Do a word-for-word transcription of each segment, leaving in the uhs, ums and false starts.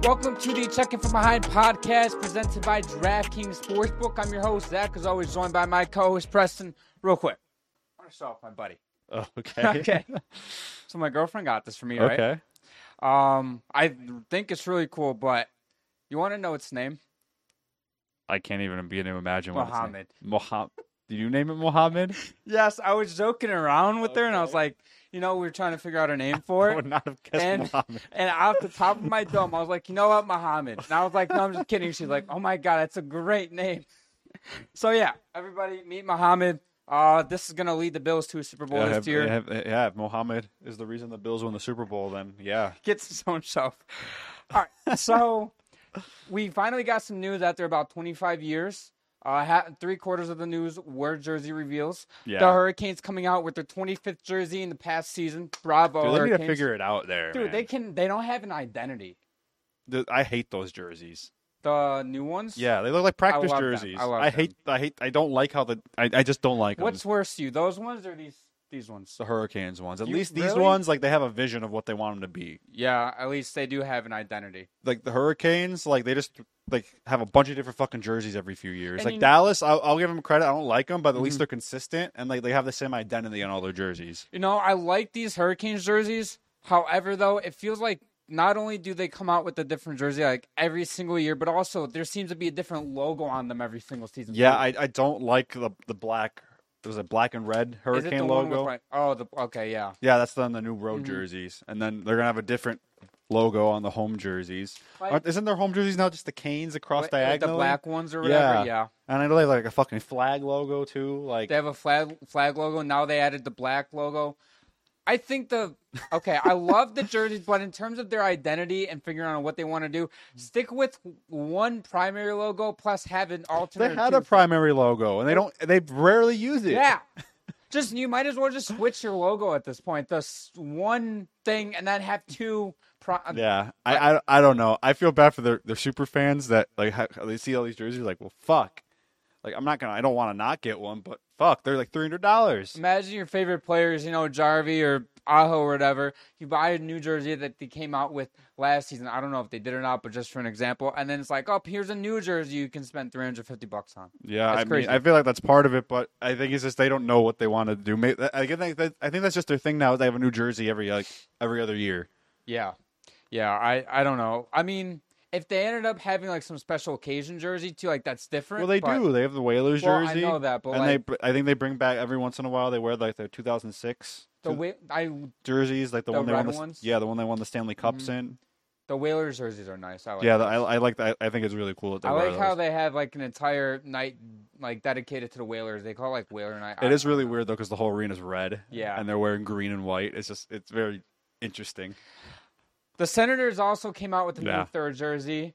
Welcome to the Checking From Behind podcast presented by DraftKings Sportsbook. I'm your host, Zach, as always, joined by my co-host, Preston. Real quick, I want to start off my buddy. Oh, okay. Okay. So my girlfriend got this for me, right? Okay. Um, I think it's really cool, but you want to know its name? I can't even begin to imagine what Mohammed. it's named. Mohammed. Did you name it Mohammed? Yes, I was joking around with her, and I was Okay. like, you know, we were trying to figure out a name for I it. would not have guessed And, Mohammed. and off the top of my dome, I was like, you know what, Muhammad. And I was like, no, I'm just kidding. She's like, oh my God, that's a great name. So yeah, everybody meet Muhammad. Uh, this is gonna lead the Bills to a Super Bowl Yeah, this if, year. if- yeah, if Mohammed is the reason the Bills win the Super Bowl, then yeah. Gets his own shelf. All right, so we finally got some news after about twenty-five years. Uh, ha- three quarters of the news were jersey reveals. Yeah. The Hurricanes coming out with their twenty-fifth jersey in the past season. Bravo, Dude, they need to Hurricanes. figure it out there, Dude, man. they can. They don't have an identity. Dude, I hate those jerseys. The new ones. Yeah, they look like practice love them. jerseys. I love hate. I hate. I don't like how the. I, I just don't like them. What's worse to you, those ones or these these ones? the Hurricanes ones? At You- least these really? ones, like they have a vision of what they want them to be. Yeah, at least they do have an identity. Like the Hurricanes, like they just like have a bunch of different fucking jerseys every few years. And like you- Dallas, I'll, I'll give them credit. I don't like them, but at Mhm. least they're consistent and like they have the same identity on all their jerseys. You know, I like these Hurricanes jerseys. However, though, it feels like not only do they come out with a different jersey like every single year, but also there seems to be a different logo on them every single season. Yeah, too. I, I don't like the the black. It was a black and red Is it Hurricane the one logo. with like, oh, the okay, yeah. Yeah, that's on the new road Mhm. jerseys, and then they're gonna have a different logo on the home jerseys. Like- Aren't- Isn't their home jerseys now just the canes across With- with diagonally? the black ones or whatever. Yeah. Yeah, And I know they have like a fucking flag logo too. Like they have a flag flag logo. Now they added the black logo. I think the okay. I love the jerseys, but in terms of their identity and figuring out what they want to do, stick with one primary logo plus have an alternate. they had two. a primary logo, and they don't. They rarely use it. Yeah. Just you might as well just switch your logo at this point. The s- one thing and then have two. Pro- Yeah, I, I, I don't know. I feel bad for their, their super fans that like ha- they see all these jerseys like, well, fuck. Like I'm not gonna. I don't want to not get one, but fuck, they're like three hundred dollars. Imagine your favorite players, you know, Jarvie or Aho or whatever. You buy a new jersey that they came out with last season. I don't know if they did or not, but just for an example. And then it's like, oh, here's a new jersey you can spend three hundred fifty bucks on. Yeah, That's I crazy. mean, I feel like that's part of it, but I think it's just they don't know what they want to do. May- I think that, I think that's just their thing now. Is they have a new jersey every like every other year. Yeah. Yeah, I, I don't know. I mean, if they ended up having like some special occasion jersey too, like that's different. Well, they but- do. They have the Whalers Well, I jersey. know that, but and like- they, I think they bring back every once in a while. They wear like their two thousand six The way I jerseys, like the, The one they red won. The, ones? Yeah, the one they won the Stanley Cups Mhm. in. the Whalers jerseys are nice. I like Yeah, the, those. I, I like that. I think it's really cool that they I wear like how those. they have like an entire night like dedicated to the Whalers. They call it like Whaler night. I It is don't really know. weird though because the whole arena is red. Yeah. and they're wearing green and white. It's just it's very interesting. The Senators also came out with a Yeah. new third jersey.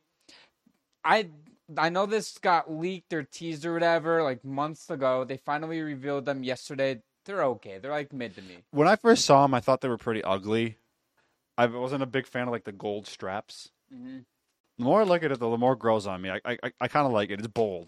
I I know this got leaked or teased or whatever like months ago. They finally revealed them yesterday. They're okay. They're like mid to me. When I first saw them, I thought they were pretty ugly. I wasn't a big fan of like the gold straps. Mm-hmm. The more I look at it, though, the more it grows on me. I I, I kind of like it. It's bold.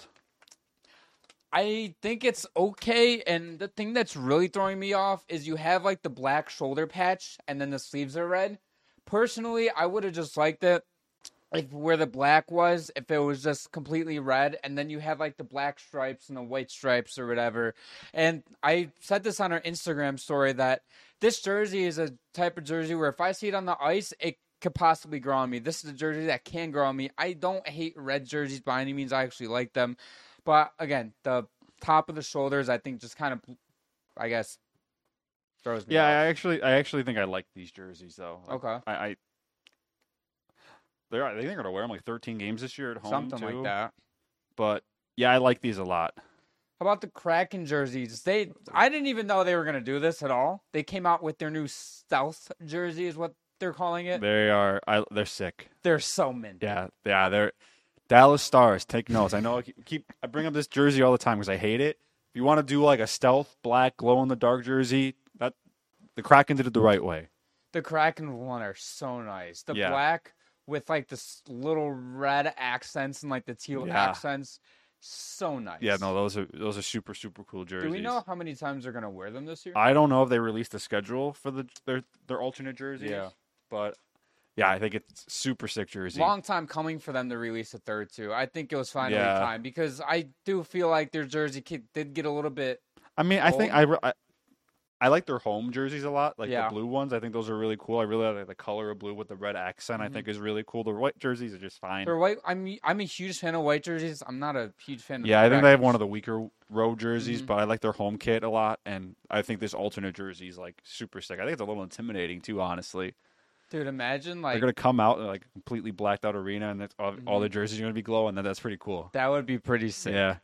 I think it's okay, and the thing that's really throwing me off is you have like the black shoulder patch, and then the sleeves are red. Personally, I would have just liked it if where the black was, if it was just completely red, and then you have like the black stripes and the white stripes or whatever. And I said this on our Instagram story that this jersey is a type of jersey where if I see it on the ice, it could possibly grow on me. This is a jersey that can grow on me. I don't hate red jerseys by any means. I actually like them. But again, the top of the shoulders, I think, just kind of, I guess, throws me Yeah, off. I actually I actually think I like these jerseys though. Like, Okay. I, I they're I think they're gonna wear them like thirteen games this year at home Something too. like that. But yeah, I like these a lot. How about the Kraken jerseys? They, I didn't even know they were gonna do this at all. They came out with their new stealth jersey, is what they're calling it. They are I they're sick. They're so mint. Yeah, yeah, they're Dallas Stars. Take notes. I know I keep, keep I bring up this jersey all the time because I hate it. If you want to do like a stealth black glow in the dark jersey, that the Kraken did it the right way. The Kraken one are so nice. The Yeah. black with like the s- little red accents and like the teal Yeah. accents, so nice. Yeah, no, those are those are super super cool jerseys. Do we know how many times they're gonna wear them this year? I don't know if they released a schedule for the their their alternate jerseys. Yeah. but Yeah, I think it's super sick jersey. Long time coming for them to release a third too. I think it was finally Yeah. time because I do feel like their jersey kit did get a little bit. I mean, I think I, Old? re- I I like their home jerseys a lot, like Yeah. the blue ones. I think those are really cool. I really like the color of blue with the red accent. I Mhm. think is really cool. The white jerseys are just fine. They're white. I'm I'm a huge fan of white jerseys. I'm not a huge fan. of Yeah, I think they have khakis. one of the weaker road jerseys, Mhm. but I like their home kit a lot, and I think this alternate jersey is like super sick. I think it's a little intimidating too, honestly. Dude, imagine They're like gonna come out in like a completely blacked out arena, and that's all, all Mhm. the jerseys are gonna be glowing. Then that's pretty cool. that would be pretty sick. Yeah,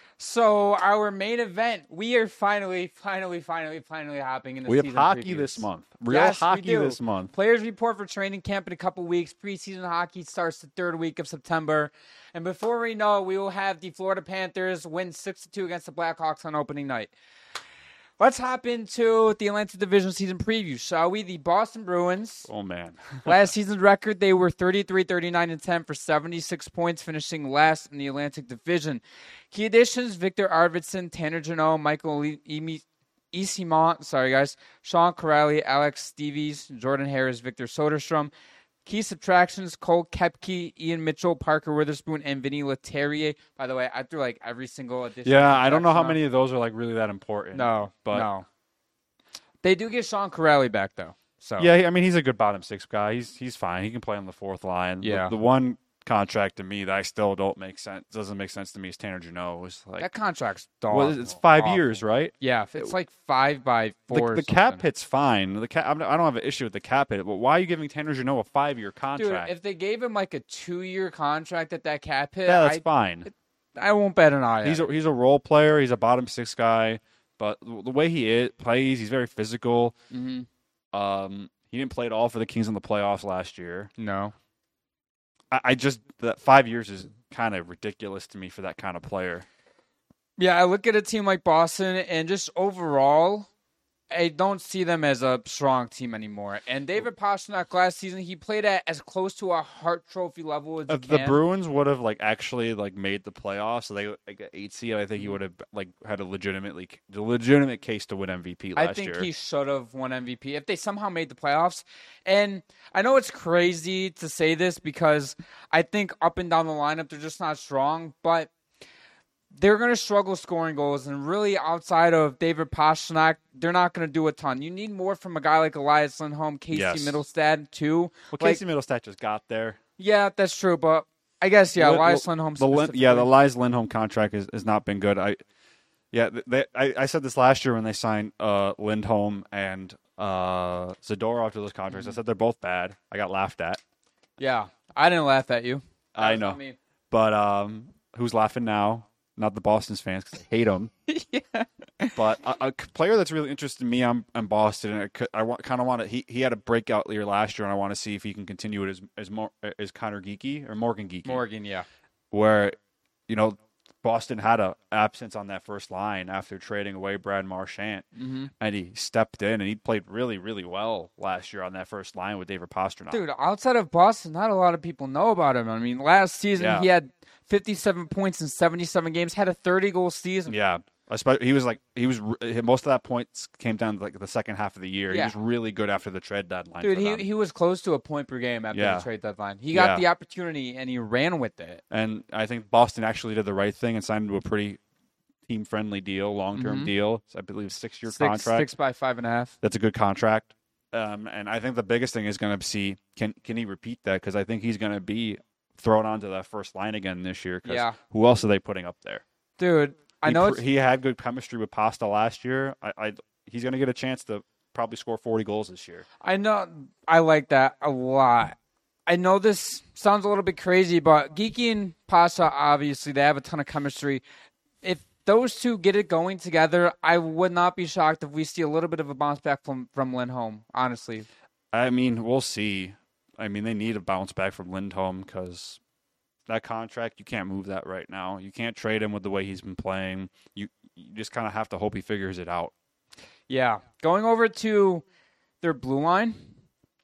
So our main event, we are finally, finally, finally, finally hopping into we have season hockey previews. this month. Real Yes, we hockey do. this month. Players report for training camp in a couple weeks. Preseason hockey starts the third week of September. And before we know it, we will have the Florida Panthers win six to two against the Blackhawks on opening night. Let's hop into the Atlantic Division season preview, shall we? The Boston Bruins. Oh man, Last season's record, they were thirty-three, thirty-nine, and ten for seventy-six points, finishing last in the Atlantic Division. Key additions, Victor Arvidsson, Tanner Jeannot, Michael Emi- Esimont, sorry guys, Sean Corrali, Alex Stevies, Jordan Harris, Victor Soderstrom. Key subtractions, Cole Kepke, Ian Mitchell, Parker Witherspoon, and Vinny Leterrier. By the way, I threw like every single addition. yeah, I don't know how subtraction many of those are like really that important. out. No, but no. They do get Sean Corrali back, though. So yeah, I mean he's a good bottom six guy. He's he's fine. He can play on the fourth line. Yeah. The, the one contract to me that I still don't make sense doesn't make sense to me is Tanner Jeannot. It was like that contract's dog. well, it's five awful. years, right? Yeah, if it's like five by The, four. or the cap something. hit's fine. The cap, I'm- I don't have an issue with the cap hit, but why are you giving Tanner Jeannot a five-year Dude, contract? if they gave him like a two-year contract at that cap hit, yeah, that's I, fine. I won't bet an eye. He's at a it. he's a role player. He's a bottom six guy, but the the way he is, plays, he's very physical. Mhm. Um, he didn't play at all for the Kings in the playoffs last year. No. I, I just that five years is kind of ridiculous to me for that kind of player. Yeah, I look at a team like Boston, and just overall, I don't see them as a strong team anymore. And David Pastrnak last season, he played at as close to a Hart Trophy level as you If the can. Bruins would have like actually like made the playoffs, so they like a eight seed, I think he Mm-hmm. would have like had a legitimately a legitimate case to win M V P last I think year. he should have won M V P if they somehow made the playoffs. And I know it's crazy to say this because I think up and down the lineup they're just not strong, but they're going to struggle scoring goals. And really, outside of David Pastrnak, they're not going to do a ton. You need more from a guy like Elias Lindholm, Casey Yes. Middlestad, too. Well, Like- Casey Middlestat just got there. Yeah, that's true, but I guess yeah, Lin- Elias the- Lindholm. The Lin- yeah, the specifically. Elias Lindholm contract has, has not been good. I yeah, th- they, I I said this last year when they signed uh, Lindholm and uh, Zadorov to those contracts. Mm-hmm. I said they're both bad. I got laughed at. Yeah, I didn't laugh at you. That I was know, not me. but um, who's laughing now? Not the Boston's fans because they hate him. yeah. But a, a player that's really interested me, I'm in Boston. And I, could- I want, kind of want to. He he had a breakout year last year, and I want to see if he can continue it as as more as Connor Geeky or Morgan Geeky. Morgan, yeah. Where, you know, Boston had a absence on that first line after trading away Brad Marchand, Mm-hmm. and he stepped in and he played really, really well last year on that first line with David Pastrnak. Dude, outside of Boston, not a lot of people know about him. I mean, last season Yeah. he had fifty-seven points in seventy-seven games, had a thirty-goal season. Yeah, espe- he was like he was re- most of that points came down to like the second half of the year. Yeah. He was really good after the trade deadline. Dude, for he them. he was close to a point per game after Yeah. the trade deadline. He got Yeah. the opportunity and he ran with it. And I think Boston actually did the right thing and signed him to a pretty team-friendly deal, long-term Mhm. deal. So I believe six-year Six, contract. six by five and a half. That's a good contract. Um, and I think the biggest thing is going to see can can he repeat that? Because I think he's going to be thrown onto that first line again this year. 'Cause Yeah. who else are they putting up there? Dude, I He know pr- it's he had good chemistry with Pasta last year. I, I he's going to get a chance to probably score forty goals this year. I know I like that a lot. I know this sounds a little bit crazy, but Geeky and Pasha, obviously, they have a ton of chemistry. If those two get it going together, I would not be shocked if we see a little bit of a bounce back from, from Lindholm, honestly. I mean, we'll see. I mean, they need a bounce back from Lindholm because that contract, you can't move that right now. You can't trade him with the way he's been playing. You, you just kind of have to hope he figures it out. Yeah. Going over to their blue line,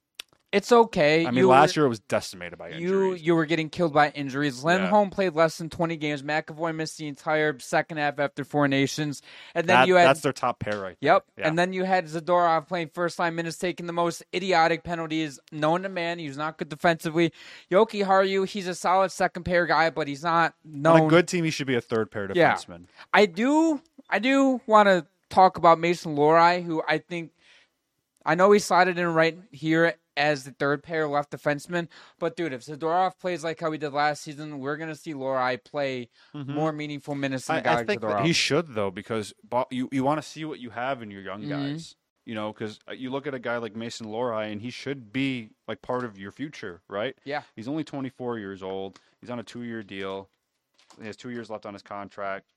It's okay. I mean, you last were, year it was decimated by You injuries. you were getting killed by injuries. Lindholm played less than twenty games. McAvoy missed the entire second half after Four Nations, and then that, you had that's their top pair right there. Yep. Yeah. And then you had Zadorov playing first line minutes, taking the most idiotic penalties known to man. He's not good defensively. Yoki Haru, he's a solid second pair guy, but he's not known. On a good team, he should be a third pair Yeah. defenseman. I do I do want to talk about Mason Lohrei, who I think I know he slotted in right here as the third pair left defenseman, but dude, if Zadorov plays like how he did last season, we're gonna see Lohrei play Mm-hmm. more meaningful minutes than a I, guy I like think Zadorov. that he should though, because bo- you you want to see what you have in your young Mhm. guys. You know, because you look at a guy like Mason Lohrei, and he should be like part of your future, right? Yeah. He's only twenty-four years old. He's on a two-year deal. He has two years left on his contract.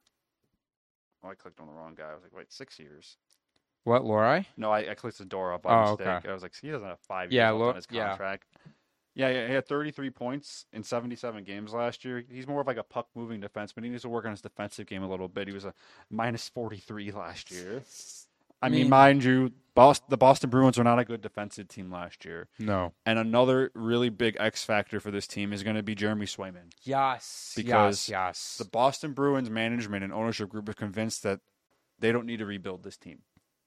Oh, I clicked on the wrong guy. I was like, wait, six years. What, Lohrei? No, I, I clicked the door up by Oh, mistake. okay. I was like, he doesn't have five Yeah, years left Lo- on his yeah. contract. Yeah. yeah, he had thirty-three points in seventy-seven games last year. He's more of like a puck-moving defenseman. He needs to work on his defensive game a little bit. He was a minus forty-three last year. I mean, mean- mind you, Boston, the Boston Bruins were not a good defensive team last year. No. And another really big X factor for this team is going to be Jeremy Swayman. Yes. Because yes, yes. The Boston Bruins management and ownership group is convinced that they don't need to rebuild this team.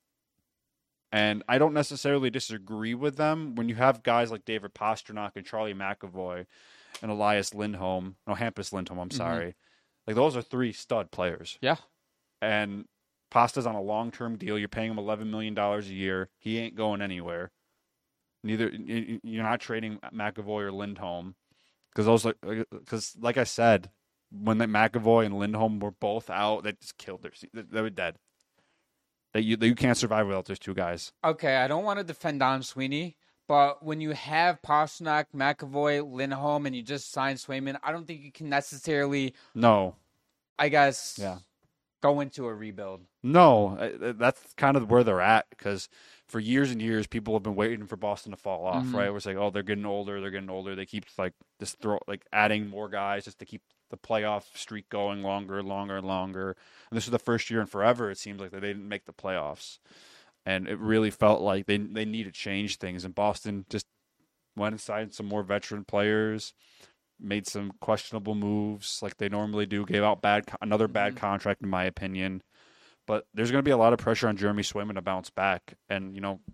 And I don't necessarily disagree with them when you have guys like David Pastrnak and Charlie McAvoy and Elias Lindholm. No, Hampus Lindholm, I'm sorry. Like, those are three stud players. Yeah. And Pasta's on a long-term deal. You're paying him eleven million dollars a year. He ain't going anywhere. Neither you're not trading McAvoy or Lindholm because those because like I said, when the McAvoy and Lindholm were both out, they just killed their se- they were dead. That you that you can't survive without those two guys. Okay, I don't want to defend Don Sweeney, but when you have Pastrnak, McAvoy, Lindholm, and you just sign Swayman, I don't think you can necessarily, No, I guess, Yeah. go into a rebuild. no, I- that's kind of where they're at because for years and years, people have been waiting for Boston to fall off. Mhm. Right? We're saying, oh, they're getting older, they're getting older. They keep like just throw like adding more guys just to keep the playoff streak going longer and longer and longer. And this is the first year in forever, it seems like, that they didn't make the playoffs. And it really felt like they they needed to change things. And Boston just went and signed some more veteran players, made some questionable moves like they normally do, gave out bad another bad Mhm. contract, in my opinion. But there's going to be a lot of pressure on Jeremy Swayman to bounce back. And, you know,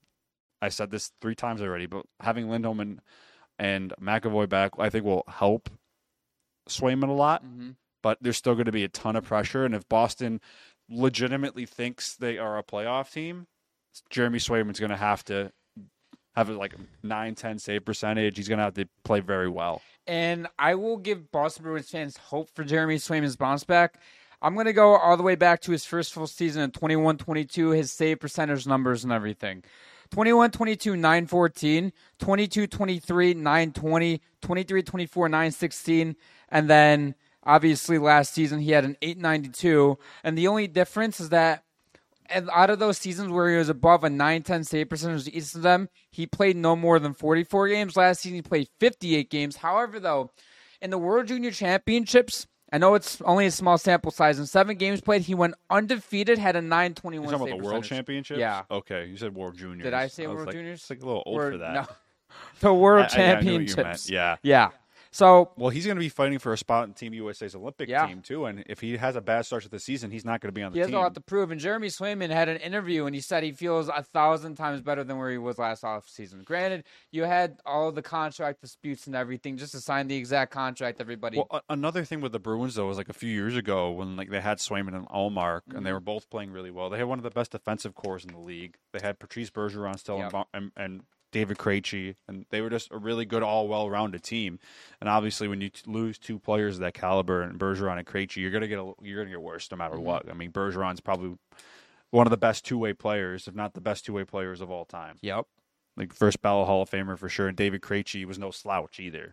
I said this three times already, but having Lindholm and, and McAvoy back, I think will help Swayman a lot. Mm-hmm. But there's still going to be a ton of pressure. And if Boston legitimately thinks they are a playoff team, Jeremy Swayman's going to have to have like nine, ten save percentage. He's going to have to play very well. And I will give Boston Bruins fans hope for Jeremy Swayman's bounce back. I'm going to go all the way back to his first full season in twenty-one twenty-two, his save percentage numbers and everything. twenty-one twenty-two, nine fourteen, twenty-two twenty-three, nine twenty, twenty-three twenty-four, nine sixteen, and then obviously last season he had an eight ninety-two, and the only difference is that out of those seasons where he was above a nine ten save percentage each of them, he played no more than forty-four games. Last season he played fifty-eight games. However, though, in the World Junior Championships, I know it's only a small sample size. In seven games played, he went undefeated, had a nine twenty-one You're save talking about the World percentage. Championships? Yeah. Okay, you said World Juniors. Did I say was World like, Juniors? It's like a little old Or- for that. no. The World I- I- I knew what you meant. Championships. Yeah. Yeah. So, Well, he's going to be fighting for a spot in Team U S A's Olympic Yeah. team, too. And if he has a bad start to the season, he's not going to be on the he has team. a lot to prove. And Jeremy Swayman had an interview, and he said he feels a thousand times better than where he was last offseason. Granted, you had all the contract disputes and everything just to sign the exact contract everybody. Well, a- another thing with the Bruins, though, was like a few years ago when like they had Swayman and Allmark, and they Mhm. were both playing really well. They had one of the best defensive cores in the league. They had Patrice Bergeron still Yep. and, Von- and, and David Krejci, and they were just a really good, all well-rounded team. And obviously, when you t- lose two players of that caliber, and Bergeron and Krejci, you're gonna get a, you're gonna get worse no matter Mhm. what. I mean, Bergeron's probably one of the best two-way players, if not the best two-way players of all time. Yep. Like first ballot Hall of Famer for sure. And David Krejci was no slouch either.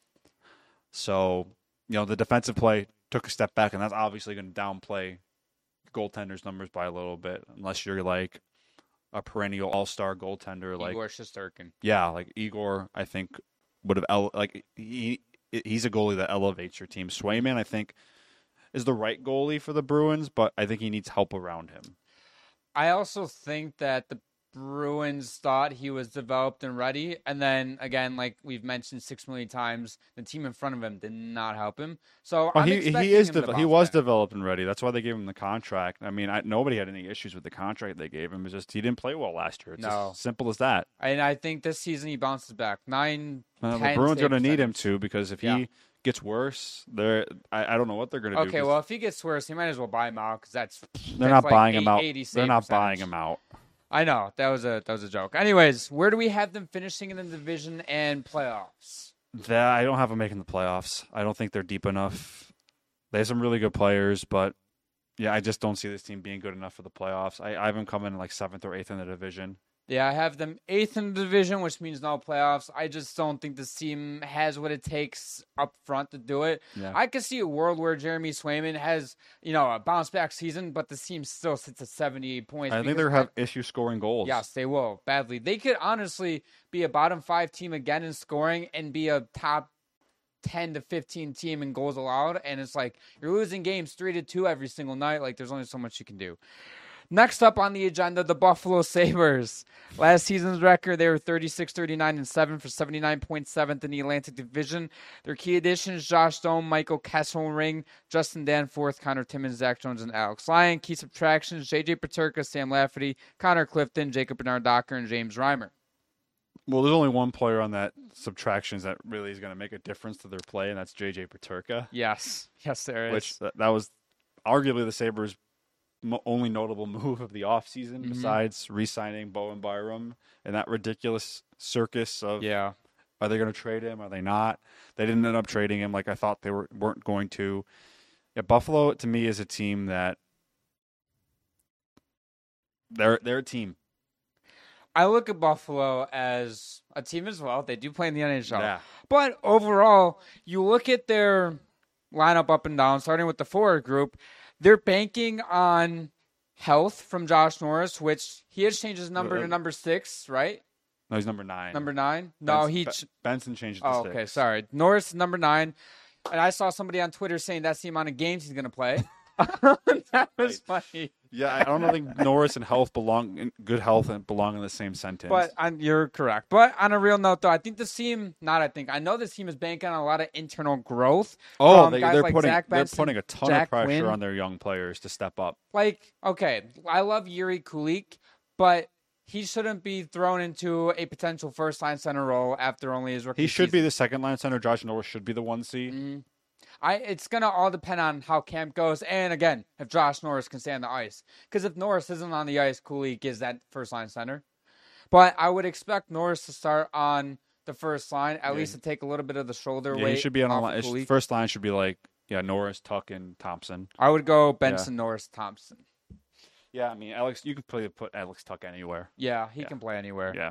So, you know, the defensive play took a step back, and that's obviously going to downplay goaltenders' numbers by a little bit, unless you're like a perennial all-star goaltender. Like, Igor Shesterkin. yeah, like Igor, I think would have ele- like he he's a goalie that elevates your team. Swayman, I think, is the right goalie for the Bruins, but I think he needs help around him. I also think that the Bruins thought he was developed and ready. And then, again, like we've mentioned six million times, the team in front of him did not help him. So well, I'm he expecting he is him to de- he bounce was back. developed and ready. That's why they gave him the contract. I mean, I, nobody had any issues with the contract they gave him. It's just he didn't play well last year. It's No. as simple as that. And I think this season he bounces back. Nine, Uh, the ten Bruins save going to need him percentage. to because if Yeah. he gets worse, they're I, I don't know what they're going to do. Okay, 'cause well, if he gets worse, he might as well buy him out because that's they're that's not like buying him eight- out. eighty They're save not buying percentage. him out. I know that was a that was a joke. Anyways, where do we have them finishing in the division and playoffs? That I don't have them making the playoffs. I don't think they're deep enough. They have some really good players, but yeah, I just don't see this team being good enough for the playoffs. I, I have them coming in like seventh or eighth in the division. Yeah, I have them eighth in the division, which means no playoffs. I just don't think this team has what it takes up front to do it. Yeah. I could see a world where Jeremy Swayman has, you know, a bounce back season, but the team still sits at seventy-eight points. I think because they have issues scoring goals. Yes, they will badly. They could honestly be a bottom five team again in scoring and be a top ten to fifteen team in goals allowed. And it's like you're losing games three to two every single night. Like there's only so much you can do. Next up on the agenda, the Buffalo Sabres. Last season's record, they were thirty-six, thirty-nine, and seven for seventy-nine point seven in the Atlantic Division. Their key additions, Josh Doan, Michael Kesselring, Justin Danforth, Connor Timmins, Zach Jones, and Alex Lyon. Key subtractions, J J Paterka, Sam Lafferty, Connor Clifton, Jacob Bernard-Docker, and James Reimer. Well, there's only one player on that subtractions that really is going to make a difference to their play, and that's J J Paterka. Yes. Yes, there is. Which that, that was arguably the Sabres' mo- only notable move of the offseason Mhm. besides re-signing Bowen Byram and that ridiculous circus of Yeah. are they going to trade him? Are they not? They didn't end up trading him like I thought they were, weren't going to. Yeah, Buffalo, to me, is a team that they're they're a team. I look at Buffalo as a team as well. They do play in the N H L. Yeah. But overall, you look at their lineup up and down, starting with the forward group, they're banking on health from Josh Norris, which he has changed his number to number six, right? No, he's number nine. Number nine? No, Benson, he. Be- Ch- Benson changed it to oh, six. okay, sorry. Norris is number nine. And I saw somebody on Twitter saying that's the amount of games he's going to play. That was funny. Yeah, I don't think Norris and health belong in good health and belong in the same sentence. But on, you're correct. But on a real note, though, I think this team, not I think, I know this team is banking on a lot of internal growth. oh, from they, guys they're like putting Zach they're Benson, putting a ton Jack of pressure Quinn. on their young players to step up. Like, okay, I love Yuri Kulik, but he shouldn't be thrown into a potential first line center role after only his rookie He should be season. the second line center. Josh Norris should be the one C. Mhm. I it's gonna all depend on how camp goes, and again, if Josh Norris can stay on the ice. Because if Norris isn't on the ice, Kulik is that first line center. But I would expect Norris to start on the first line, at Yeah. least to take a little bit of the shoulder Yeah, weight. he should be on a off line. of his Kulik. First line should be like yeah Norris, Tuck, and Thompson. I would go Benson, Norris, Thompson. Yeah, I mean Alex, you can play put Alex Tuck anywhere. Yeah, he Yeah. can play anywhere. Yeah.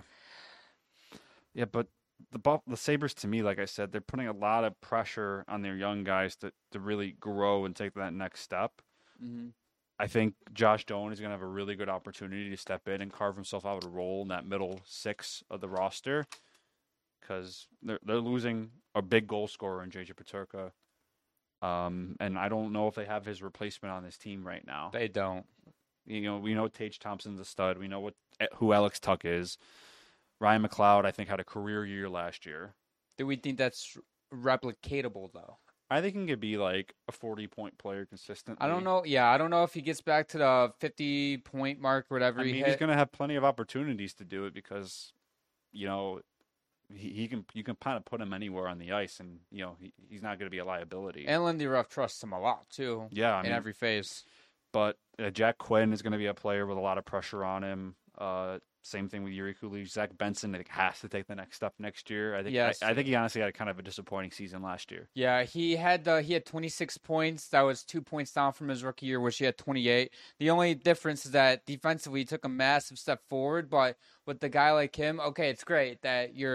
Yeah, but the Buff- the Sabres, to me, like I said, they're putting a lot of pressure on their young guys to, to really grow and take that next step. hmm I think Josh Doan is going to have a really good opportunity to step in and carve himself out a role in that middle six of the roster because they're, they're losing a big goal scorer in J J Paterka. Um, and I don't know if they have his replacement on this team right now. They don't. You know, we know Tage Thompson's a stud. We know what who Alex Tuck is. Ryan McLeod, I think, had a career year last year. Do we think that's replicatable, though? I think he could be like a forty-point player consistently. I don't know. Yeah, I don't know if he gets back to the fifty-point mark, whatever I he mean, hit. he's going to have plenty of opportunities to do it because, you know, he, he can you can kind of put him anywhere on the ice, and you know he, he's not going to be a liability. And Lindy Ruff trusts him a lot, too, yeah, I in mean, every phase. but uh, Jack Quinn is going to be a player with a lot of pressure on him. Uh, same thing with Yuri Kulich. Zach Benson, I think, has to take the next step next year. I think. Yes. I, I think he honestly had kind of a disappointing season last year. Yeah, he had uh, he had twenty-six points. That was two points down from his rookie year, which he had twenty-eight. The only difference is that defensively he took a massive step forward. But with the guy like him, okay, it's great that you're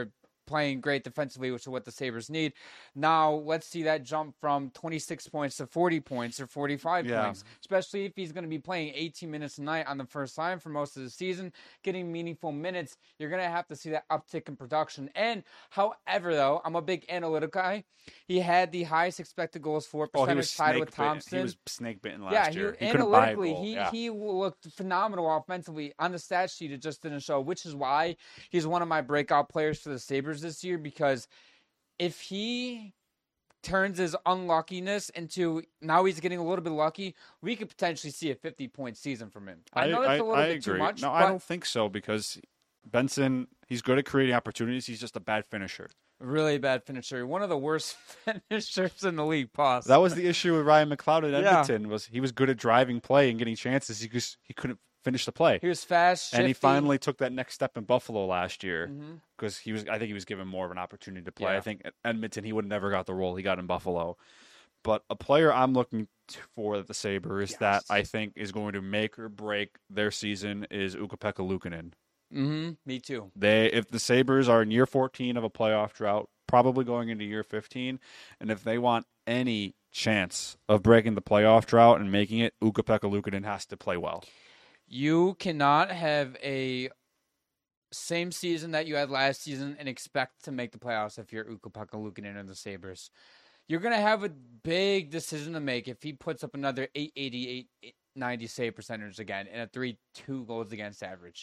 playing great defensively, which is what the Sabres need. Now, let's see that jump from twenty-six points to forty points or forty-five Yeah. points, especially if he's going to be playing eighteen minutes a night on the first line for most of the season, getting meaningful minutes. You're going to have to see that uptick in production. And, however, though, I'm a big analytic guy. He had the highest expected goals for Oh, he percentage was tied snake with bitten. Thompson. He was snake bitten last Yeah, year. he, He couldn't buy a analytically, goal. he, yeah. he looked phenomenal offensively. On the stat sheet, it just didn't show, which is why he's one of my breakout players for the Sabres this year, because if he turns his unluckiness into now he's getting a little bit lucky, we could potentially see a fifty-point season from him. I, know that's a little I bit agree. too much. No, but I don't think so because Benson, he's good at creating opportunities. He's just a bad finisher. Really bad finisher. One of the worst finishers in the league. Pause. That was the issue with Ryan McLeod at Yeah. Edmonton. Was he was good at driving play and getting chances. He just he couldn't finish the play. He was fast, shifty. And he finally took that next step in Buffalo last year Mhm. because he was. I think he was given more of an opportunity to play. Yeah. I think at Edmonton he would have never got the role he got in Buffalo. But a player I'm looking t- for the Sabres Yes. that I think is going to make or break their season is Ukko-Pekka Luukkonen. Mm-hmm. Me too. They, if the Sabres are in year fourteen of a playoff drought, probably going into year fifteen, and if they want any chance of breaking the playoff drought and making it, Ukko-Pekka Luukkonen has to play well. You cannot have a same season that you had last season and expect to make the playoffs if you're Ukko-Pekka Luukkonen and the Sabres. You're going to have a big decision to make if he puts up another eight eighty, eight ninety save percentage again and a three two goals against average.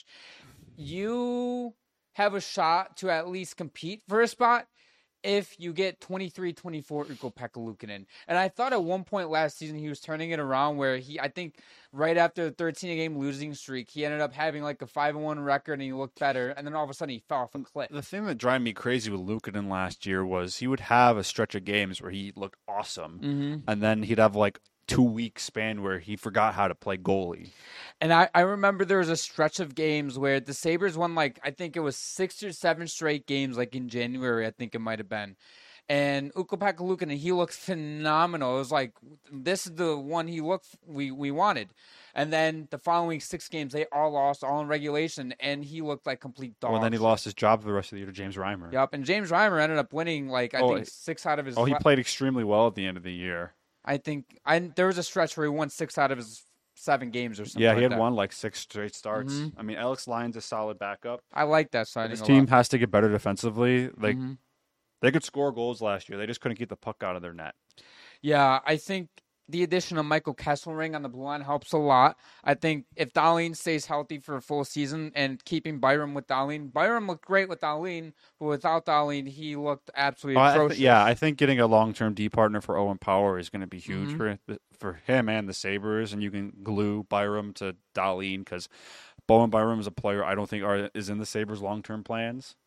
You have a shot to at least compete for a spot if you get twenty-three twenty-four Ukko-Pekka Luukkonen. And I thought at one point last season he was turning it around where he, I think right after the thirteen-game losing streak, he ended up having like a five and one record and he looked better. And then all of a sudden he fell off a cliff. The thing that drove me crazy with Luukkonen last year was he would have a stretch of games where he looked awesome, Mm-hmm. and then he'd have like two week span where he forgot how to play goalie. And I, I remember there was a stretch of games where the Sabres won, like, I think it was six or seven straight games, like in January, I think it might have been. And Ukko-Pekka Luukkonen, he looked phenomenal. It was like, this is the one he looked we, we wanted. And then the following six games, they all lost, all in regulation, and he looked like complete dog. Well, then he shit. lost his job for the rest of the year to James Reimer. Yep, and James Reimer ended up winning, like, I Oh, think six out of his... Oh, he le- played extremely well at the end of the year. I think... I there was a stretch where he won six out of his seven games or something Yeah, he like had that. won like six straight starts. Mhm. I mean, Alex Lyon's a solid backup. I like that signing This a team lot. has to get better defensively. Like Mhm. they could score goals last year. They just couldn't keep the puck out of their net. Yeah, I think the addition of Michael Kesselring on the blue line helps a lot. I think if Dahlin stays healthy for a full season and keeping Byram with Dahlin, Byram looked great with Dahlin, but without Dahlin, he looked absolutely Oh, I thi- atrocious. yeah, I think getting a long-term D partner for Owen Power is going to be huge Mhm. for the- for him and the Sabres, and you can glue Byram to Dahlin because Bowen Byram is a player I don't think are, is in the Sabres' long-term plans.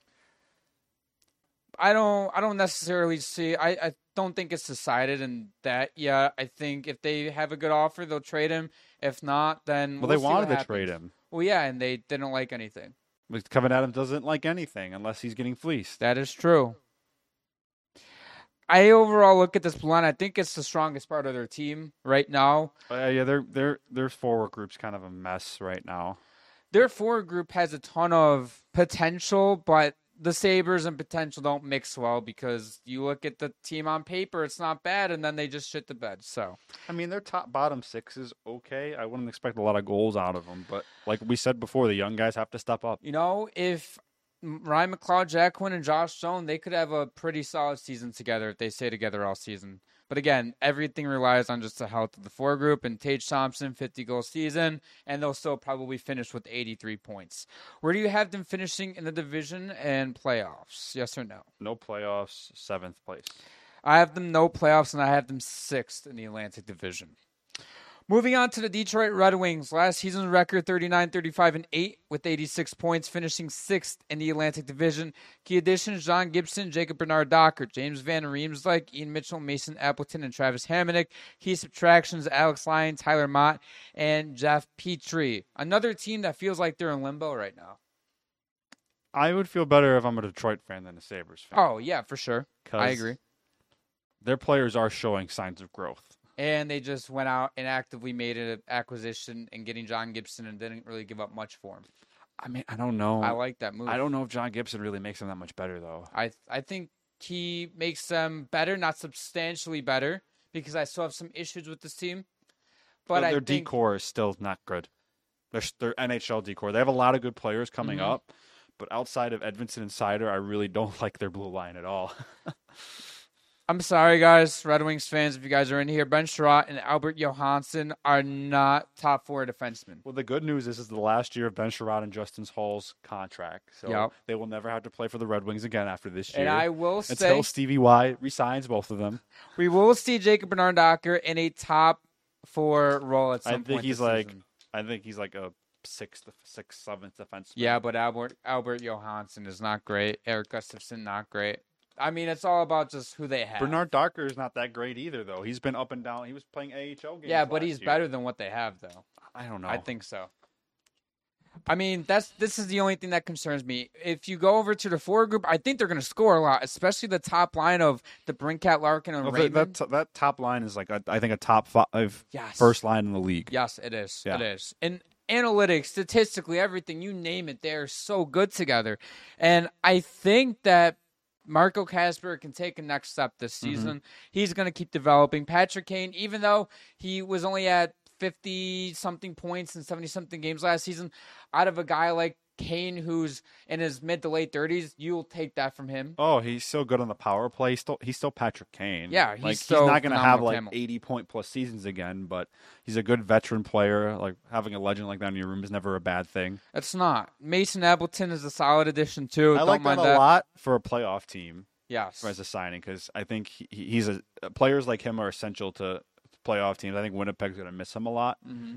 I don't I don't necessarily see I, I don't think it's decided in that yet. I think if they have a good offer, they'll trade him. If not, then Well, we'll they see what wanted to happens. trade him. Well, yeah, and they didn't like anything. Like, Kevin Adams doesn't like anything unless he's getting fleeced. That is true. I overall look at this blue line. I think it's the strongest part of their team right now. Uh, yeah, their their their forward group's kind of a mess right now. Their forward group has a ton of potential, but the Sabres and potential don't mix well because you look at the team on paper, it's not bad, and then they just shit the bed. So I mean, their top bottom six is okay. I wouldn't expect a lot of goals out of them, but like we said before, the young guys have to step up. you know, if Ryan McLeod, Jack Quinn, and Josh Stone, they could have a pretty solid season together if they stay together all season. But again, everything relies on just the health of the four group and Tage Thompson, fifty goal season, and they'll still probably finish with eighty-three points. Where do you have them finishing in the division and playoffs? Yes or no? No playoffs, seventh place. I have them no playoffs, and I have them sixth in the Atlantic Division. Moving on to the Detroit Red Wings. Last season's record thirty-nine, thirty-five, and eight with eighty-six points, finishing sixth in the Atlantic Division. Key additions: John Gibson, Jacob Bernard Docker, James Van Riemsdyk, Ian Mitchell, Mason Appleton, and Travis Hamonic. Key subtractions: Alex Lyon, Tyler Mott, and Jeff Petrie. Another team that feels like they're in limbo right now. I would feel better if I'm a Detroit fan than a Sabres fan. Oh, yeah, for sure. I agree. Their players are showing signs of growth. And they just went out and actively made an acquisition and getting John Gibson and didn't really give up much for him. I mean, I don't know. I like that move. I don't know if John Gibson really makes them that much better, though. I I think he makes them better, not substantially better, because I still have some issues with this team. But their I their think decor is still not good. Their, their N H L decor. They have a lot of good players coming Mhm. up, but outside of Edvinsson and Sider, I really don't like their blue line at all. I'm sorry, guys, Red Wings fans, if you guys are in here. Ben Sherratt and Albert Johansson are not top four defensemen. Well, the good news is this is the last year of Ben Sherratt and Justin Hall's contract, so Yep. they will never have to play for the Red Wings again after this year. And I will say, until Stevie Y resigns both of them. we will see Jacob Bernard-Docker in a top four role at some I point think he's this like, season. I think he's like a sixth, sixth, seventh defenseman. Yeah, but Albert Albert Johansson is not great. Eric Gustafson, not great. I mean, it's all about just who they have. Bernard Docker is not that great either, though. He's been up and down. He was playing A H L games. Yeah, but last he's year. better than what they have, though. I don't know. I think so. I mean, that's this is the only thing that concerns me. If you go over to the forward group, I think they're going to score a lot, especially the top line of the Brinkat, Larkin, and Well, Raymond. that, that that top line is like a, I think a top five yes. first line in the league. Yes, it is. Yeah. It is. And analytics, statistically, everything, you name it, they're so good together. And I think that Marco Kasper can take a next step this season. Mm-hmm. He's going to keep developing. Patrick Kane, even though he was only at fifty-something points in seventy-something games last season, out of a guy like Kane who's in his mid to late thirties, you'll take that from him. Oh, he's so good on the power play. He's still, he's still Patrick Kane. Yeah, he's like so he's not going to have phenomenal like camel. eighty point plus seasons again, but he's a good veteran player. Like having a legend like that in your room is never a bad thing. It's not. Mason Appleton is a solid addition, too. I Don't like that mind a that. lot for a playoff team Yes. as a signing because I think he, he's a players like him are essential to playoff teams. I think Winnipeg's going to miss him a lot. Mm-hmm.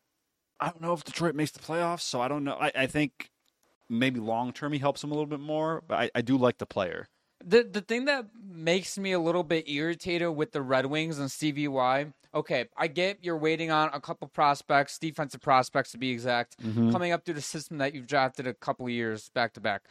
I don't know if Detroit makes the playoffs, so I don't know. I, I think maybe long term he helps him a little bit more, but I, I do like the player. The the thing that makes me a little bit irritated with the Red Wings and Stevie Y, okay, I get you're waiting on a couple prospects, defensive prospects to be exact, Mm-hmm. coming up through the system that you've drafted a couple of years back to back.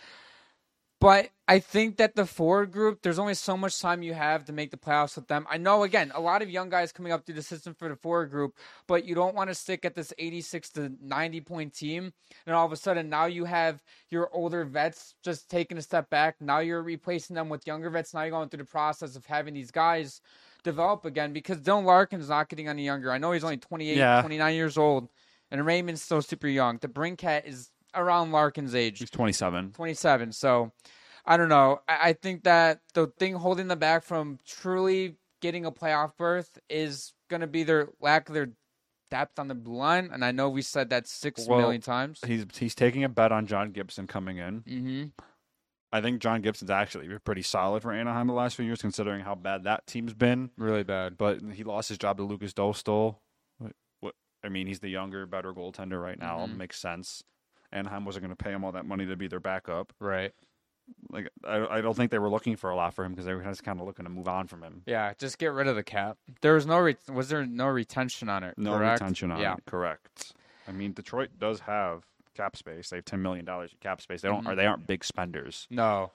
But I think that the forward group, there's only so much time you have to make the playoffs with them. I know, again, a lot of young guys coming up through the system for the forward group, but you don't want to stick at this eighty-six to ninety point team. And all of a sudden, now you have your older vets just taking a step back. Now you're replacing them with younger vets. Now you're going through the process of having these guys develop again because Dylan Larkin's not getting any younger. I know he's only twenty-eight, Yeah. twenty-nine years old, and Raymond's still super young. The Brinkat is around Larkin's age. He's twenty-seven. twenty-seven. So I don't know. I, I think that the thing holding them back from truly getting a playoff berth is going to be their lack of their depth on the blue line. And I know we said that six Well, million times. He's he's taking a bet on John Gibson coming in. Mm-hmm. I think John Gibson's actually been pretty solid for Anaheim the last few years, considering how bad that team's been. Really bad. But he lost his job to Lucas Dostal. What, what, I mean, he's the younger, better goaltender right now. Mhm. Makes sense. Anaheim wasn't going to pay him all that money to be their backup. Right. Like I, I don't think they were looking for a lot for him because they were just kind of looking to move on from him. Yeah. Just get rid of the cap. There was no re- was there no retention on it? No correct? retention on Yeah. it. Correct. I mean, Detroit does have cap space. They have ten million dollars in cap space. They don't. Mhm. Are they aren't big spenders. No.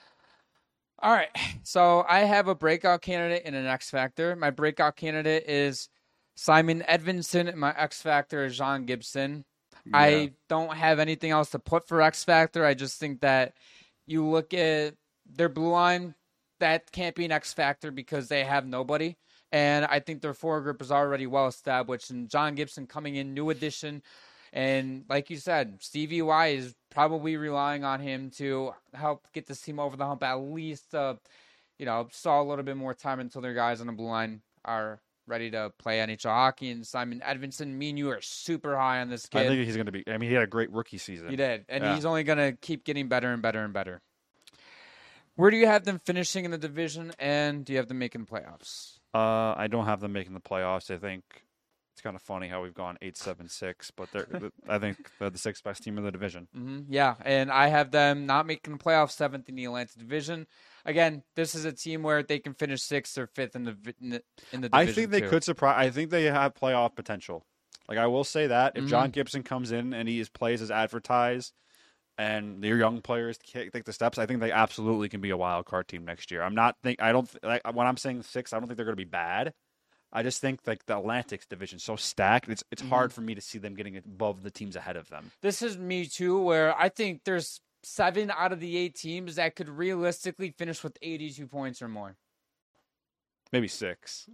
All right. So I have a breakout candidate and an X Factor. My breakout candidate is Simon Edvinsson, and my X Factor is John Gibson. Yeah. I don't have anything else to put for X Factor. I just think that you look at their blue line, that can't be an X Factor because they have nobody. And I think their forward group is already well established. And John Gibson coming in, new addition. And like you said, Stevie Y is probably relying on him to help get this team over the hump, at least, uh, you know, saw a little bit more time until their guys on the blue line are ready to play N H L hockey. And Simon Edvinsson, me and you are super high on this kid. I think he's going to be. I mean, he had a great rookie season. He did. And Yeah. he's only going to keep getting better and better and better. Where do you have them finishing in the division, and do you have them making the playoffs? Uh, I don't have them making the playoffs. I think it's kind of funny how we've gone eight, seven, six, but they're. I think they're the sixth best team in the division. Mm-hmm. Yeah, and I have them not making the playoffs, seventh in the Atlantic Division. Again, this is a team where they can finish sixth or fifth in the vi- in the, in the I division. think they too. could surprise. I think they have playoff potential. Like I will say that if Mhm. John Gibson comes in and he is plays as advertised, and their young players take take the steps, I think they absolutely can be a wild card team next year. I'm not think I don't th- like when I'm saying six, I don't think they're going to be bad. I just think like the Atlantic's division so stacked. It's it's Mhm. hard for me to see them getting above the teams ahead of them. This is me too, where I think there's seven out of the eight teams that could realistically finish with eighty-two points or more. Maybe six.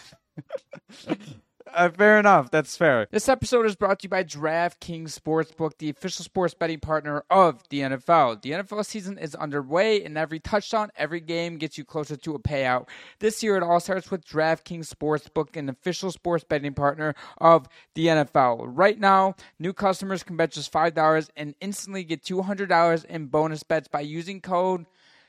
Uh, fair enough. That's fair. This episode is brought to you by DraftKings Sportsbook, the official sports betting partner of the N F L. The N F L season is underway, and every touchdown, every game gets you closer to a payout. This year, it all starts with DraftKings Sportsbook, an official sports betting partner of the N F L. Right now, new customers can bet just five dollars and instantly get two hundred dollars in bonus bets by using code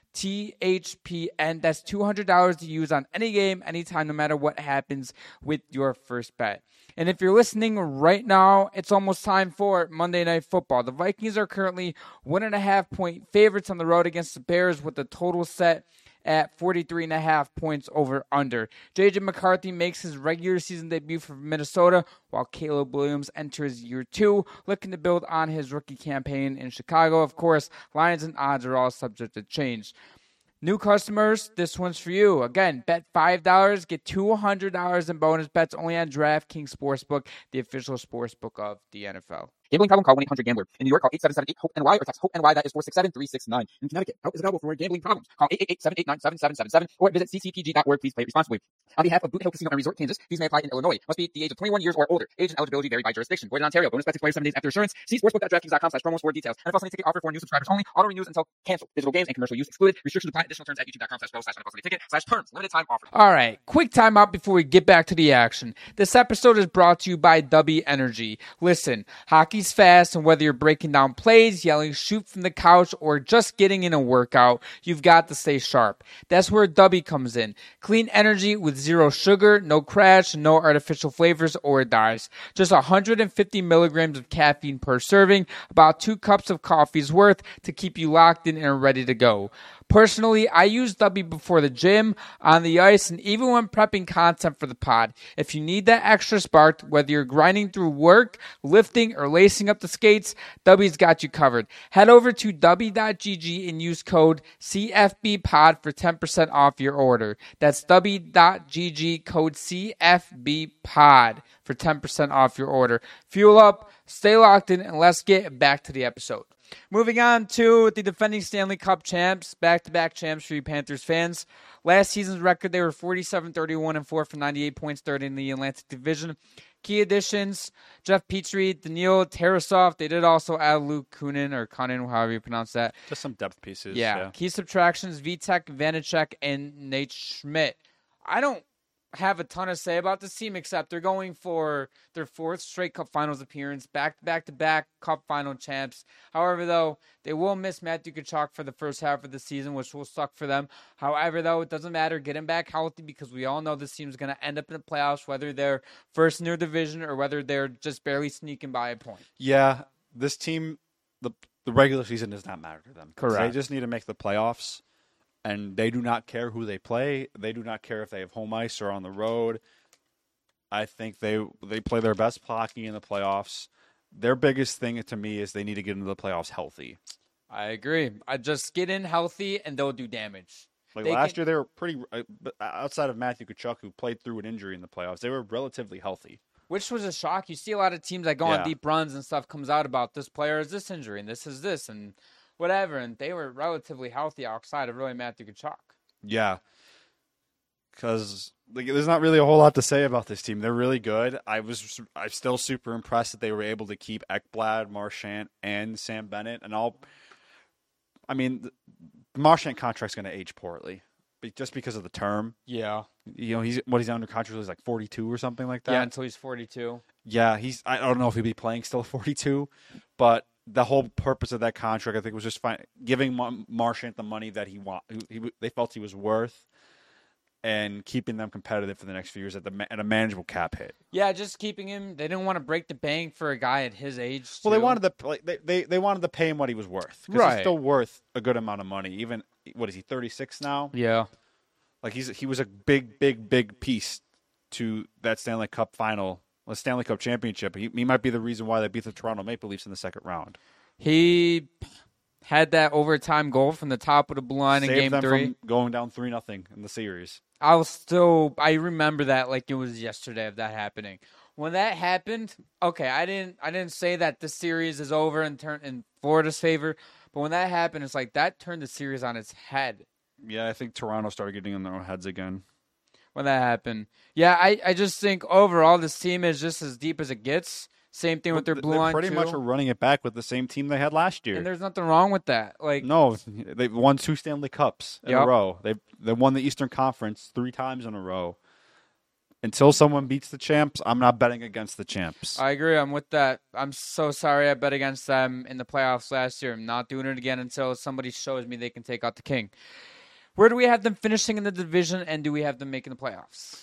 T H P N. That's two hundred dollars to use on any game, anytime, no matter what happens with your first bet. And if you're listening right now, it's almost time for Monday Night Football. The Vikings are currently one and a half point favorites on the road against the Bears with the total set at forty-three and a half points over under. J J McCarthy makes his regular season debut for Minnesota, while Caleb Williams enters year two, looking to build on his rookie campaign in Chicago. Of course, lines and odds are all subject to change. New customers, this one's for you. Again, bet five dollars, get two hundred dollars in bonus bets only on DraftKings Sportsbook, the official sportsbook of the N F L. Gambling problem? Call one eight hundred gambler. In New York, call eight seven seven eight hope N Y or text HOPE-N Y. That is four six seven three six nine. In Connecticut, help is available for gambling problems. Call eight eight eight seven eight nine seven seven seven seven or visit c c p g dot org. Please play responsibly. On behalf of Boot Hill Casino and Resort, Kansas, fees may apply in Illinois. Must be the age of twenty-one years or older. Age and eligibility vary by jurisdiction. Void in Ontario. Bonus bets expire seven days after assurance. See sportsbook dot draftkings dot com slash promos for details. N F L Sunday Ticket offer for new subscribers only. Auto renews until canceled. Digital games and commercial use excluded. Restrictions apply. Additional terms at youtube dot com slash pro slash N F L Sunday Ticket slash terms. Limited time offer. All right, quick timeout before we get back to the action. This episode is brought to you by W Energy. Listen, hockey's fast, and whether you're breaking down plays, yelling shoot from the couch, or just getting in a workout, you've got to stay sharp. That's where W comes in. Clean energy with zero sugar, no crash, no artificial flavors or dyes. Just one hundred fifty milligrams of caffeine per serving, about two cups of coffee's worth to keep you locked in and ready to go. Personally, I use W before the gym, on the ice, and even when prepping content for the pod. If you need that extra spark, whether you're grinding through work, lifting, or lacing up the skates, W's got you covered. Head over to W dot G G and use code C F B pod for ten percent off your order. That's W dot G G, code C F B pod for ten percent off your order. Fuel up, stay locked in, and let's get back to the episode. Moving on to the defending Stanley Cup champs, back-to-back champs for you Panthers fans. Last season's record, they were forty-seven, thirty-one, and four for ninety-eight points, third in the Atlantic Division. Key additions, Jeff Petrie, Daniil Tarasov. They did also add Luke Kunin, or Kunin, however you pronounce that. Just some depth pieces. Yeah. yeah. Key subtractions, Vitek, Vanacek, and Nate Schmidt. I don't have a ton to say about this team, except they're going for their fourth straight Cup Finals appearance, back back to back Cup Final champs. However, though, they will miss Matthew Tkachuk for the first half of the season, which will suck for them. However, though, it doesn't matter. Get him back healthy, because we all know this team's going to end up in the playoffs, whether they're first in their division or whether they're just barely sneaking by a point. Yeah, this team, the the regular season does not matter to them. Correct. They just need to make the playoffs. And they do not care who they play. They do not care if they have home ice or on the road. I think they they play their best hockey in the playoffs. Their biggest thing to me is they need to get into the playoffs healthy. I agree. I just get in healthy and they'll do damage. Like They last can- year, they were pretty. uh, Outside of Matthew Tkachuk, who played through an injury in the playoffs, they were relatively healthy. Which was a shock. You see a lot of teams that go Yeah. on deep runs and stuff comes out about this player has this injury and this is this and whatever. And they were relatively healthy outside of really Matthew Tkachuk. Yeah, because like, there's not really a whole lot to say about this team. They're really good. I was, I'm still super impressed that they were able to keep Ekblad, Marchand, and Sam Bennett. And all, I mean, the Marchand contract's going to age poorly, but just because of the term. Yeah. You know, he's what he's under contract is like forty-two or something like that. Yeah, until he's forty-two. Yeah, he's. I don't know if he'll be playing still at forty-two, but the whole purpose of that contract, I think, was just fine, giving Mar- Marchand the money that he want. He, he, they felt he was worth, and keeping them competitive for the next few years at the ma- at a manageable cap hit. Yeah, just keeping him. They didn't want to break the bank for a guy at his age. Well, they too. wanted to like, they, they they wanted to pay him what he was worth. 'Cause Right. He's still worth a good amount of money. Even what is he? thirty-six now. Yeah. Like he's he was a big big big piece to that Stanley Cup final, the Stanley Cup championship. He, he might be the reason why they beat the Toronto Maple Leafs in the second round. He had that overtime goal from the top of the blue line in Saved game them three. from going down three nothing in the series. I was still, I remember that like it was yesterday of that happening. When that happened, okay, I didn't, I didn't say that the series is over and turn in Florida's favor, but when that happened, it's like that turned the series on its head. Yeah, I think Toronto started getting in their own heads again. When that happened, yeah, I, I just think overall this team is just as deep as it gets. Same thing with their blue They line pretty too. much are running it back with the same team they had last year. And there's nothing wrong with that. Like No, they've won two Stanley Cups in Yep. a row. They they won the Eastern Conference three times in a row. Until someone beats the champs, I'm not betting against the champs. I agree. I'm with that. I'm so sorry I bet against them in the playoffs last year. I'm not doing it again until somebody shows me they can take out the King. Where do we have them finishing in the division, and do we have them making the playoffs?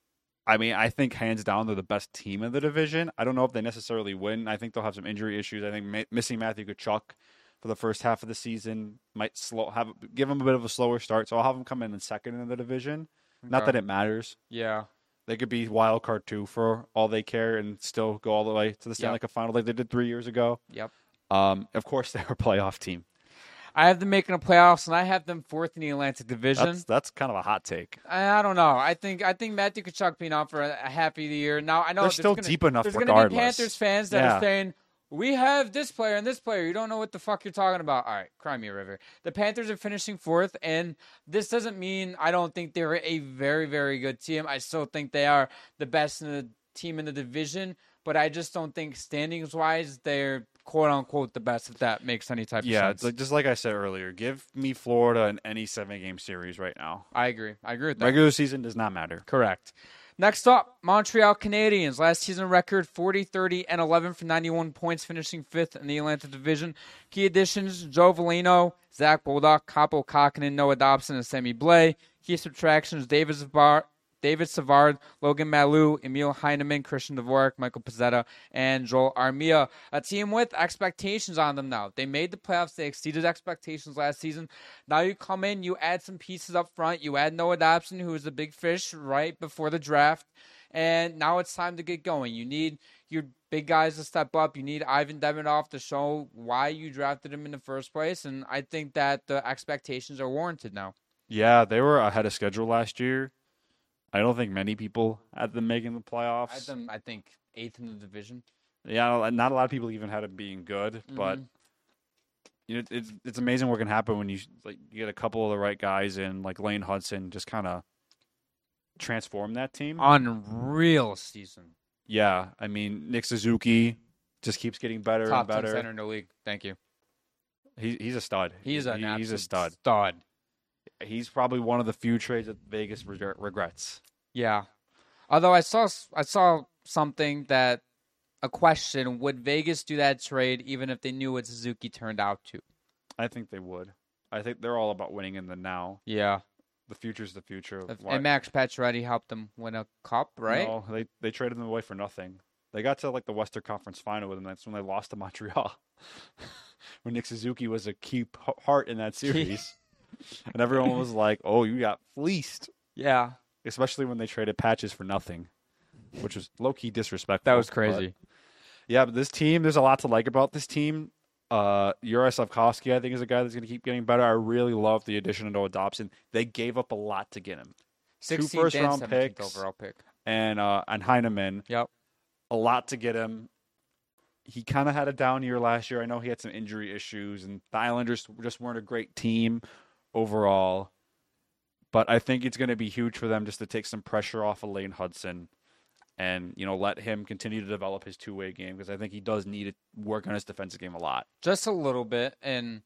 I mean, I think hands down they're the best team in the division. I don't know if they necessarily win. I think they'll have some injury issues. I think ma- missing Matthew Tkachuk for the first half of the season might slow have give them a bit of a slower start. So I'll have them come in in second in the division. Not Okay. that it matters. Yeah. They could be wild card two for all they care and still go all the way to the Stanley Yep. Cup final like they did three years ago. Yep. Um, of course, they're a playoff team. I have them making the playoffs, and I have them fourth in the Atlantic Division. That's that's kind of a hot take. I, I don't know. I think I think Matthew Tkachuk being out for a, a half of the year. Now I know They're there's still gonna, deep enough There's going to be regardless. Panthers fans that Yeah. are saying, we have this player and this player. You don't know what the fuck you're talking about. All right, cry me a river. The Panthers are finishing fourth, and this doesn't mean I don't think they're a very, very good team. I still think they are the best in the team in the division, but I just don't think standings-wise they're quote-unquote the best, if that makes any type Yeah, of it's sense. like, just like I said earlier, give me Florida in any seven-game series right now. I agree. I agree with that. Regular season does not matter. Correct. Next up, Montreal Canadiens. Last season record forty, thirty, and eleven for ninety-one points, finishing fifth in the Atlantic Division. Key additions, Joe Veleno, Zach Bolduc, Kaapo Kahkonen, Noah Dobson, and Semi Blais. Key subtractions, David Savard, David Savard, Logan Malou, Emil Heineman, Christian Dvorak, Michael Pezzetta, and Joel Armia. A team with expectations on them now. They made the playoffs. They exceeded expectations last season. Now you come in, you add some pieces up front. You add Noah Dobson, who was a big fish right before the draft. And now it's time to get going. You need your big guys to step up. You need Ivan Demidov to show why you drafted him in the first place. And I think that the expectations are warranted now. Yeah, they were ahead of schedule last year. I don't think many people had them making the playoffs. I had them, I think, eighth in the division. Yeah, not a lot of people even had it being good, but Mhm. you know, it's it's amazing what can happen when you like you get a couple of the right guys in, like Lane Hudson, just kind of transform that team. Unreal season. Yeah, I mean Nick Suzuki just keeps getting better Top and better. ten center in the league. Thank you. He, he's a stud. He's an He- absolute he's a stud. stud. He's probably one of the few trades that Vegas regret, regrets. Yeah. Although I saw I saw something that a question, would Vegas do that trade even if they knew what Suzuki turned out to? I think they would. I think they're all about winning in the now. Yeah. The future's the future. If- Why- And Max Pacioretty helped them win a cup, right? No, they they traded them away for nothing. They got to like the Western Conference Final with them. That's when they lost to Montreal. When Nick Suzuki was a key p- part in that series, and everyone was like, "Oh, you got fleeced." Yeah. Especially when they traded Patches for nothing, which was low key disrespectful. That was but- crazy. yeah, but this team, there's a lot to like about this team. Uh, Yuri Slavkovsky, I think, is a guy that's going to keep getting better. I really love the addition of Noah Dobson. They gave up a lot to get him. sixteenth first and round seventeenth picks. overall pick. And uh, and Heineman, Yep. a lot to get him. He kind of had a down year last year. I know he had some injury issues, and the Islanders just weren't a great team overall. But I think it's going to be huge for them just to take some pressure off of Lane Hudson and, you know, let him continue to develop his two-way game, because I think he does need to work on his defensive game a lot. Just a little bit. And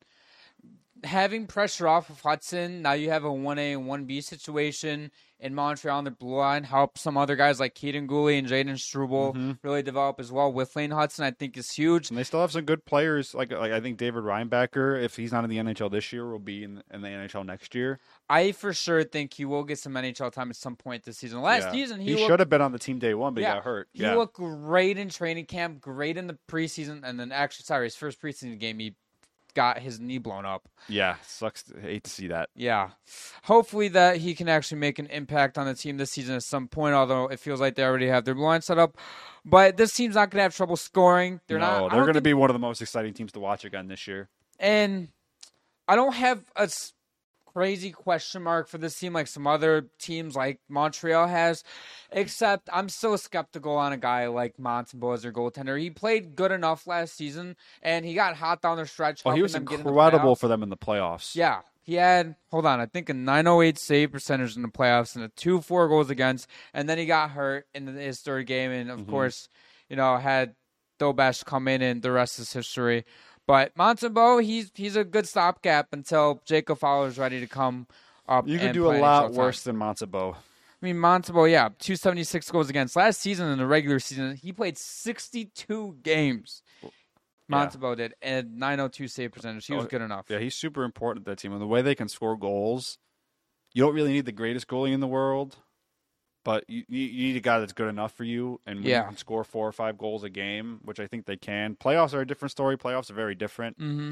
having pressure off of Hudson, now you have a one A and one B situation in Montreal on the blue line. Help some other guys like Keaton Gooley and Jaden Struble Mhm. really develop as well with Lane Hudson. I think is huge. And they still have some good players. Like, like I think David Reinbacher, if he's not in the N H L this year, will be in, in the N H L next year. I for sure think he will get some N H L time at some point this season. Last Yeah. season, he, he looked, should have been on the team day one, but Yeah. he got hurt. he yeah. looked great in training camp, great in the preseason, and then actually, sorry, his first preseason game, he got his knee blown up. Yeah, sucks. To, hate to see that. Yeah. Hopefully that he can actually make an impact on the team this season at some point, although it feels like they already have their line set up. But this team's not going to have trouble scoring. They're no, not. I they're don't going to think- be one of the most exciting teams to watch again this year. And I don't have a s- crazy question mark for this team like some other teams like Montreal has, except I'm still skeptical on a guy like Montembeault as their goaltender. He played good enough last season, and he got hot down the stretch. Well, he helping was them get in the incredible playoffs. for them in the playoffs. Yeah, he had, hold on, I think a nine oh eight save percentage in the playoffs and a two four goals against, and then he got hurt in his third game, and of Mhm. course, you know, had Dobesh come in, and the rest is history. But Montembeault, he's he's a good stopgap until Jacob Fowler is ready to come up. You could and do a play lot N H L time. worse than Montembeault. I mean, Montembeault, yeah, two seventy-six goals against. Last season in the regular season, he played sixty-two games. Yeah. Montembeault did, and nine oh two save percentage. He was Oh, good enough. Yeah, he's super important to that team. And the way they can score goals, you don't really need the greatest goalie in the world, but you, you you need a guy that's good enough for you. And when Yeah. you can score four or five goals a game, which I think they can. Playoffs are a different story. Playoffs are very different. Mm-hmm.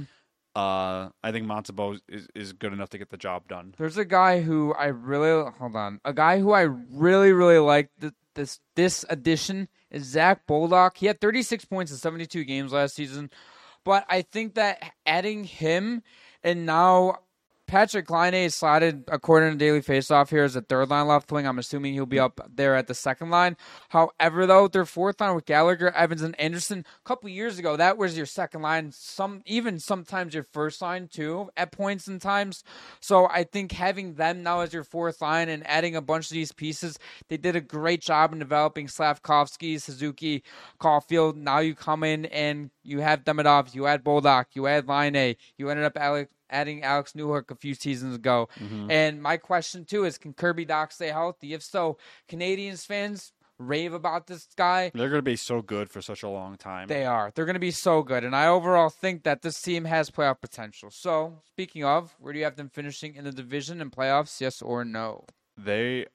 Uh, I think Montembeault is, is good enough to get the job done. There's a guy who I really hold on. A guy who I really really like th- this this addition is Zach Boldock. He had thirty-six points in seventy-two games last season, but I think that adding him and now Patrick Laine is slotted according to Daily Faceoff here as a third line left wing. I'm assuming he'll be up there at the second line. However, though, their fourth line with Gallagher, Evans, and Anderson, a couple years ago, that was your second line. Some even sometimes your first line too at points and times. So I think having them now as your fourth line and adding a bunch of these pieces, they did a great job in developing Slavkovsky, Suzuki, Caulfield. Now you come in and you have Demidov, you add Boldock, you add Laine, you ended up Alex. adding Alex Newhook a few seasons ago. Mm-hmm. And my question, too, is can Kirby Dach stay healthy? If so, Canadians fans rave about this guy. They're going to be so good for such a long time. They are. They're going to be so good. And I overall think that this team has playoff potential. So, speaking of, where do you have them finishing in the division and playoffs, yes or no? They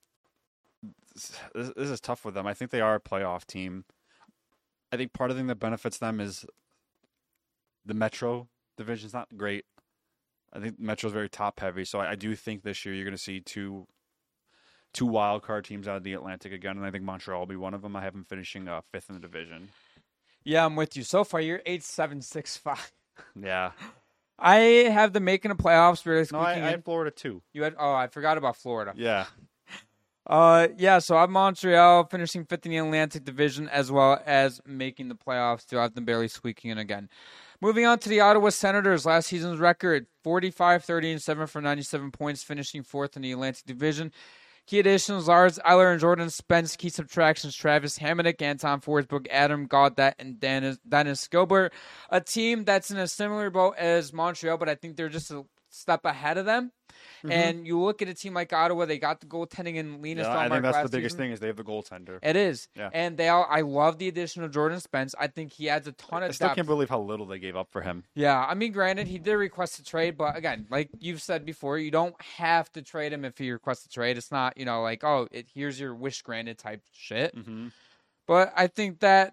this, this is tough with them. I think they are a playoff team. I think part of the thing that benefits them is the Metro division's not great. I think Metro's very top heavy, so I, I do think this year you're going to see two two wild card teams out of the Atlantic again, and I think Montreal will be one of them. I have them finishing uh, fifth in the division. Yeah, I'm with you. So far, you're eight seven six five. Yeah. I have them making the playoffs. Really No, I, I in. had Florida too. You had oh, I forgot about Florida. Yeah. Uh, yeah, so I'm Montreal finishing fifth in the Atlantic Division as well as making the playoffs. Still have them barely squeaking in again. Moving on to the Ottawa Senators, last season's record, forty-five, thirty, and seven for ninety-seven points, finishing fourth in the Atlantic Division. Key additions, Lars Eller and Jordan Spence. Key subtractions, Travis Hamonic, Anton Forsberg, Adam Gaudette, and Dennis, Dennis Gilbert. A team that's in a similar boat as Montreal, but I think they're just a step ahead of them. Mm-hmm. And you look at a team like Ottawa, they got the goaltending in Linus Yeah, Ullmark I think that's last the biggest season. thing is they have the goaltender. It is. Yeah. And they all, I love the addition of Jordan Spence. I think he adds a ton of I still depth. can't believe how little they gave up for him. Yeah, I mean, granted, he did request a trade, but again, like you've said before, you don't have to trade him if he requests a trade. It's not, you know, like, oh, it, here's your wish granted type shit. Mm-hmm. But I think that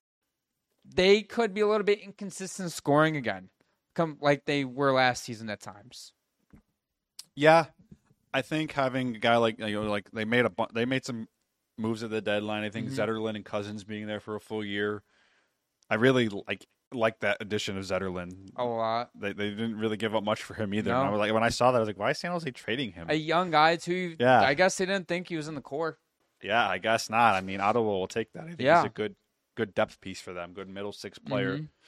they could be a little bit inconsistent scoring again, come like they were last season at times. Yeah, I think having a guy like you know, like they made a bu- they made some moves at the deadline. I think Mhm. Zetterlund and Cousins being there for a full year. I really like like that addition of Zetterlund. A lot. They they didn't really give up much for him either. No. And I was like when I saw that I was like, why is San Jose trading him? A young guy, too. Yeah. I guess they didn't think he was in the core. Yeah, I guess not. I mean, Ottawa will take that. I think Yeah. he's a good good depth piece for them. Good middle six player. Mhm.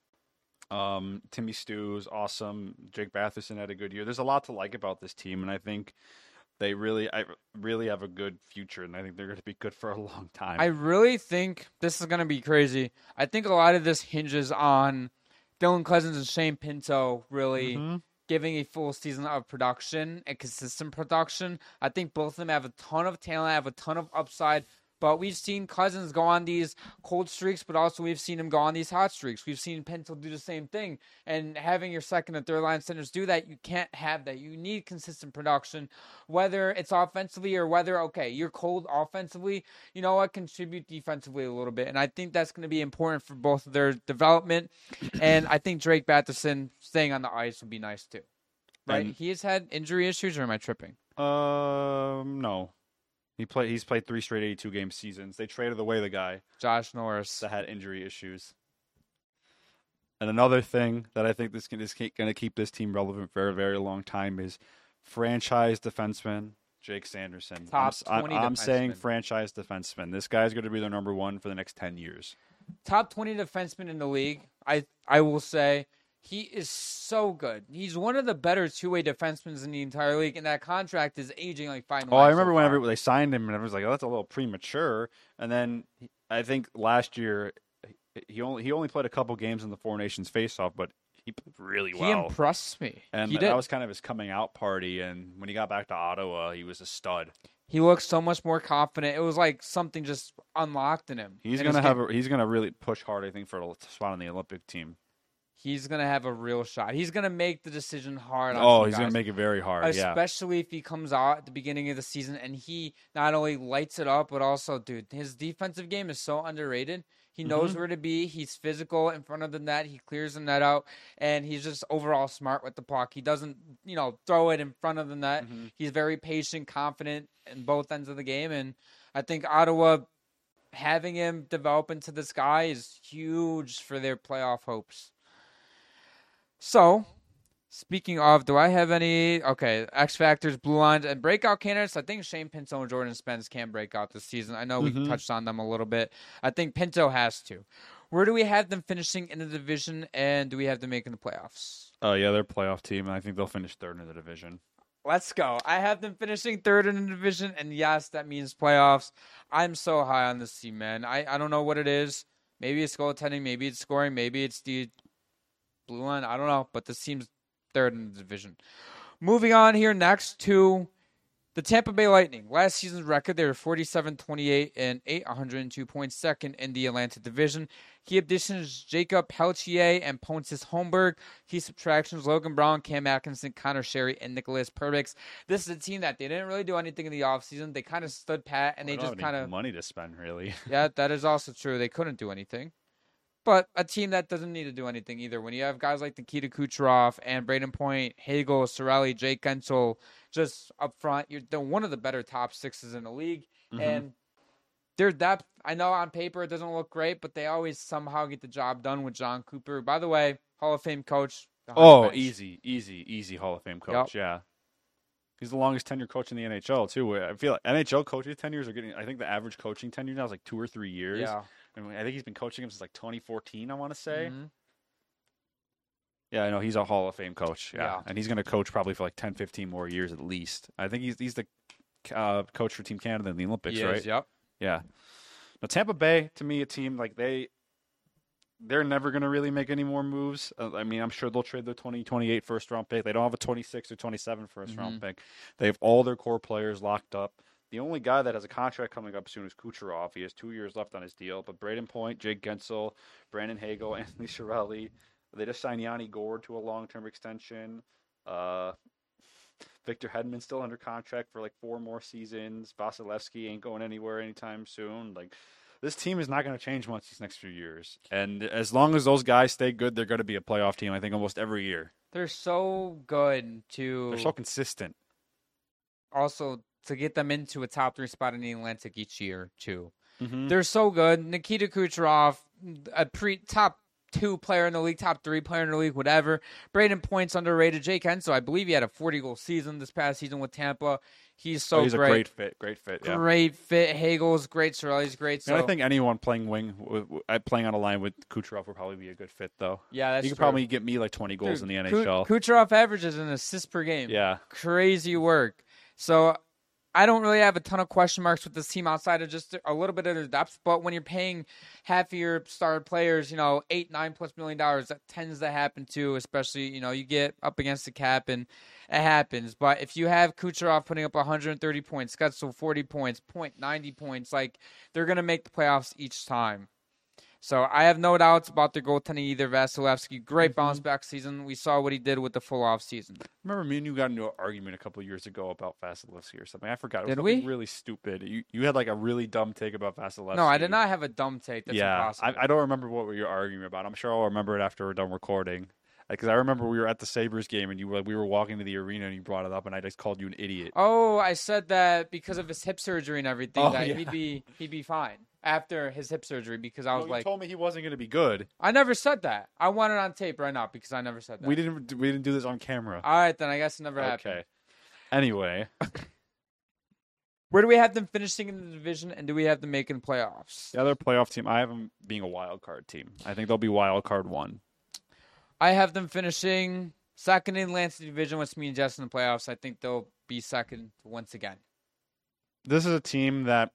Um, Timmy Stu is awesome. Jake Batherson had a good year. There's a lot to like about this team, and I think they really, I really have a good future, and I think they're going to be good for a long time. I really think this is going to be crazy. I think a lot of this hinges on Dylan Cousins and Shane Pinto really Mhm. giving a full season of production and consistent production. I think both of them have a ton of talent, have a ton of upside. But we've seen Cousins go on these cold streaks, but also we've seen him go on these hot streaks. We've seen Pinto do the same thing. And having your second and third line centers do that, you can't have that. You need consistent production, whether it's offensively or whether, okay, you're cold offensively, you know what, contribute defensively a little bit. And I think that's going to be important for both of their development. And I think Drake Batherson staying on the ice would be nice too. Right? And- he has had injury issues, or am I tripping? Um, no. He play. He's played three straight eighty-two game seasons. They traded away the guy Josh Norris. that had injury issues. And another thing that I think this is going to keep this team relevant for a very long time is franchise defenseman Jake Sanderson. Top I'm, twenty I'm, I'm saying defenseman. franchise defenseman. This guy's going to be their number one for the next ten years. Top twenty defenseman in the league. I I will say he is so good. He's one of the better two-way defensemen in the entire league, and that contract is aging like fine Oh, wine I remember so whenever far. they signed him, and everyone was like, "Oh, that's a little premature." And then he- I think last year he only he only played a couple games in the Four Nations face-off, but he played really He well. impressed me. And he that did. was kind of his coming out party. And when he got back to Ottawa, he was a stud. He looked so much more confident. It was like something just unlocked in him. He's in gonna his have game. a, he's gonna really push hard, I think, for a spot on the Olympic team. He's gonna have a real shot. He's gonna make the decision hard. On Oh, some he's gonna guys. make it very hard. Yeah. Especially if he comes out at the beginning of the season and he not only lights it up, but also, dude, his defensive game is so underrated. He knows Mhm. where to be. He's physical in front of the net. He clears the net out, and he's just overall smart with the puck. He doesn't, you know, throw it in front of the net. Mhm. He's very patient, confident in both ends of the game, and I think Ottawa having him develop into this guy is huge for their playoff hopes. So, speaking of, do I have any, okay, X Factors, Blue Lines, and breakout candidates? I think Shane Pinto and Jordan Spence can break out this season. I know we Mhm. touched on them a little bit. I think Pinto has to. Where do we have them finishing in the division, and do we have them making the playoffs? Oh yeah, they're a playoff team, and I think they'll finish third in the division. Let's go. I have them finishing third in the division, and yes, that means playoffs. I'm so high on this team, man. I, I don't know what it is. Maybe it's goaltending, maybe it's scoring, maybe it's the blue line. I don't know, but this team's third in the division. Moving on here next to the Tampa Bay Lightning. Last season's record, they were forty-seven, twenty-eight, and eight, one hundred two points, second in the Atlantic Division. Key additions, Jacob Pelletier and Pontus Holmberg. Key subtractions, Logan Brown, Cam Atkinson, Connor Sherry, and Nicholas Perbix. This is a team that they didn't really do anything in the offseason. They kind of stood pat, and Well, they don't just have any kind of... money to spend, really. Yeah, that is also true. They couldn't do anything. But a team that doesn't need to do anything either. When you have guys like Nikita Kucherov and Braden Point, Hagel, Sorelli, Jake Gensel just up front, you're the, one of the better top sixes in the league. Mhm. And their depth, I know on paper it doesn't look great, but they always somehow get the job done with John Cooper. By the way, Hall of Fame coach. behind the Oh, bench. easy, easy, easy Hall of Fame coach. Yeah, he's the longest tenured coach in the N H L too. I feel like N H L coaches tenures are getting. I think the average coaching tenure now is like two or three years. Yeah. I, mean, I think he's been coaching him since like twenty fourteen. I want to say. Mhm. Yeah, I know he's a Hall of Fame coach. Yeah, Yeah. and he's going to coach probably for like ten, fifteen more years at least. I think he's he's the uh, coach for Team Canada in the Olympics, He right? is, yep. Yeah. Now Tampa Bay, to me, a team like they, they're never going to really make any more moves. Uh, I mean, I'm sure they'll trade their twenty twenty-eight first round pick. They don't have a twenty-six or twenty-seven first round pick. They have all their core players locked up. The only guy that has a contract coming up soon is Kucherov. He has two years left on his deal. But Braden Point, Jake Gensel, Brandon Hagel, Anthony Cirelli. They just signed Yanni Gord to a long-term extension. Uh, Victor Hedman's still under contract for like four more seasons. Vasilevsky ain't going anywhere anytime soon. Like, this team is not going to change much these next few years. And as long as those guys stay good, they're going to be a playoff team, I think, almost every year. They're so good to They're so consistent. also to get them into a top three spot in the Atlantic each year, too. Mm-hmm. They're so good. Nikita Kucherov, a pre top two player in the league, top three player in the league, whatever. Braden Point's underrated. Jake Enso, I believe he had a forty goal season this past season with Tampa. He's so oh, he's great. a great fit. Great fit. Yeah. Great fit. Hagel's great. Sorelli's great. So And I think anyone playing wing, with, with, uh, playing on a line with Kucherov would probably be a good fit, though. yeah, that's he could true. probably get me like twenty goals Dude, in the Ku- N H L. Kucherov averages an assist per game. Yeah. Crazy work. So I don't really have a ton of question marks with this team outside of just a little bit of their depth. But when you're paying half of your star players, you know, eight, nine plus million dollars, that tends to happen too, especially, you know, you get up against the cap and it happens. But if you have Kucherov putting up one hundred thirty points, Gutzel forty points, point ninety points, like they're going to make the playoffs each time. So I have no doubts about their goaltending either. Vasilevsky, great Mhm. bounce back season. We saw what he did with the full off season. Remember me and you got into an argument a couple of years ago about Vasilevsky or something. I forgot. It was Did something we? really stupid. You you had like a really dumb take about Vasilevsky. No, I did not have a dumb take. That's yeah, impossible. I, I don't remember what we were arguing about. I'm sure I'll remember it after we're done recording. Because I remember we were at the Sabres game and you were like, we were walking to the arena and you brought it up and I just called you an idiot. Oh, I said that because of his hip surgery and everything, Oh, that yeah. he'd be he'd be fine. after his hip surgery because I was Well, you like, told me he wasn't going to be good. I never said that. I want it on tape right now because I never said that. We didn't. We didn't do this on camera. All right, then I guess it never happened. Okay. Anyway, Where do we have them finishing in the division, and do we have them making playoffs? the other playoff team, I have them being a wild card team. I think they'll be wild card one. I have them finishing second in Atlantic Division, which means just in the playoffs. I think they'll be second once again. This is a team that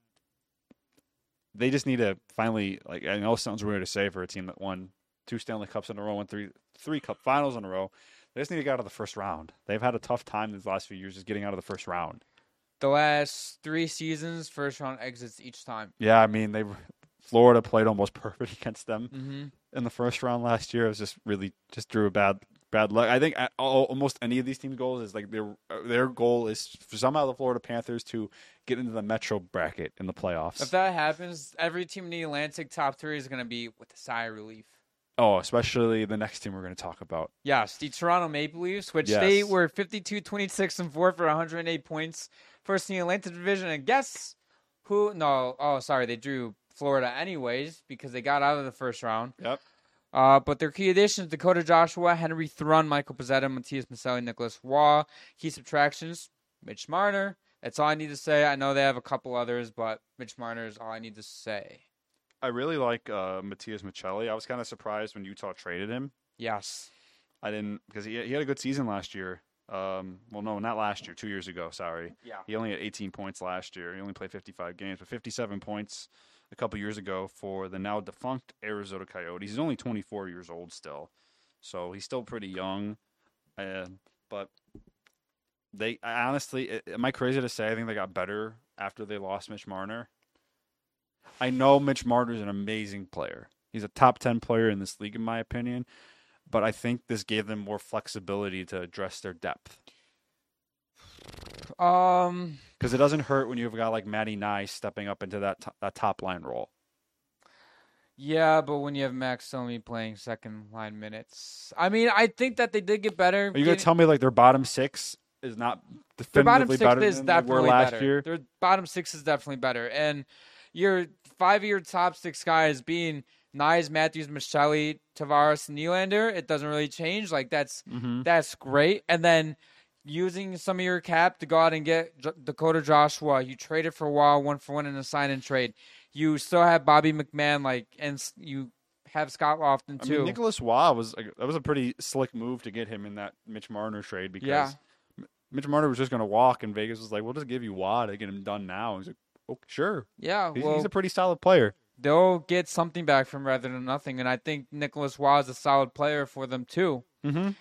they just need to finally, like, I know it sounds weird to say for a team that won two Stanley Cups in a row, won three three Cup finals in a row. They just need to get out of the first round. They've had a tough time these last few years just getting out of the first round. The last three seasons, first round exits each time. Yeah, I mean, they Florida played almost perfect against them Mm-hmm. in the first round last year. It was just really just drew a bad bad luck. I think at all, almost any of these teams' goals is like their their goal is for somehow the Florida Panthers to get into the Metro bracket in the playoffs. If that happens, every team in the Atlantic top three is going to be with a sigh of relief. Oh, especially the next team we're going to talk about. Yes, the Toronto Maple Leafs, which Yes. they were fifty-two, twenty-six, and four for one hundred eight points. First in the Atlantic Division, and guess who? No, oh, sorry, they drew Florida anyways because they got out of the first round. Yep. Uh, but their key additions: Dakota Joshua, Henry Thrun, Michael Pezzetta, Matthias Maselli, Nicholas Waugh. Key subtractions: Mitch Marner. That's all I need to say. I know they have a couple others, but Mitch Marner is all I need to say. I really like uh, Matthias Michelli. I was kind of surprised when Utah traded him. Yes. I didn't because he he had a good season last year. Um, well, no, not last year. Two years ago. Sorry. Yeah. He only had eighteen points last year. He only played fifty-five games, but fifty-seven points a couple years ago for the now defunct Arizona Coyotes. He's only twenty-four years old still, so he's still pretty young. Uh, but they I honestly, am I crazy to say I think they got better after they lost Mitch Marner? I know Mitch Marner is an amazing player. He's a top ten player in this league, in my opinion. But I think this gave them more flexibility to address their depth. Um. Because it doesn't hurt when you have a guy like Matty Nice stepping up into that to- that top line role. Yeah, but when you have Max Domi playing second line minutes, I mean, I think that they did get better. Are you going getting- to tell me like their bottom six is not Their bottom definitively six better is than they were definitely last better. year? Their bottom six is definitely better. And your five-year top six guys being Nyes, Matthews, Michelli, Tavares, and Nylander, it doesn't really change. Like, that's Mm-hmm. that's great. And then using some of your cap to go out and get J- Dakota Joshua, you traded for a while, one for one in a sign-and trade. You still have Bobby McMahon, like, and s- you have Scott Lofton, I too. mean, Nicholas Waugh was like, that was a pretty slick move to get him in that Mitch Marner trade because Yeah. M- Mitch Marner was just going to walk, and Vegas was like, "We'll just give you Waugh to get him done now." He's like, "Oh, sure." yeah, He's, well, he's a pretty solid player. they'll get something back from rather than nothing. And I think Nicholas Waugh is a solid player for them, too. Mm-hmm.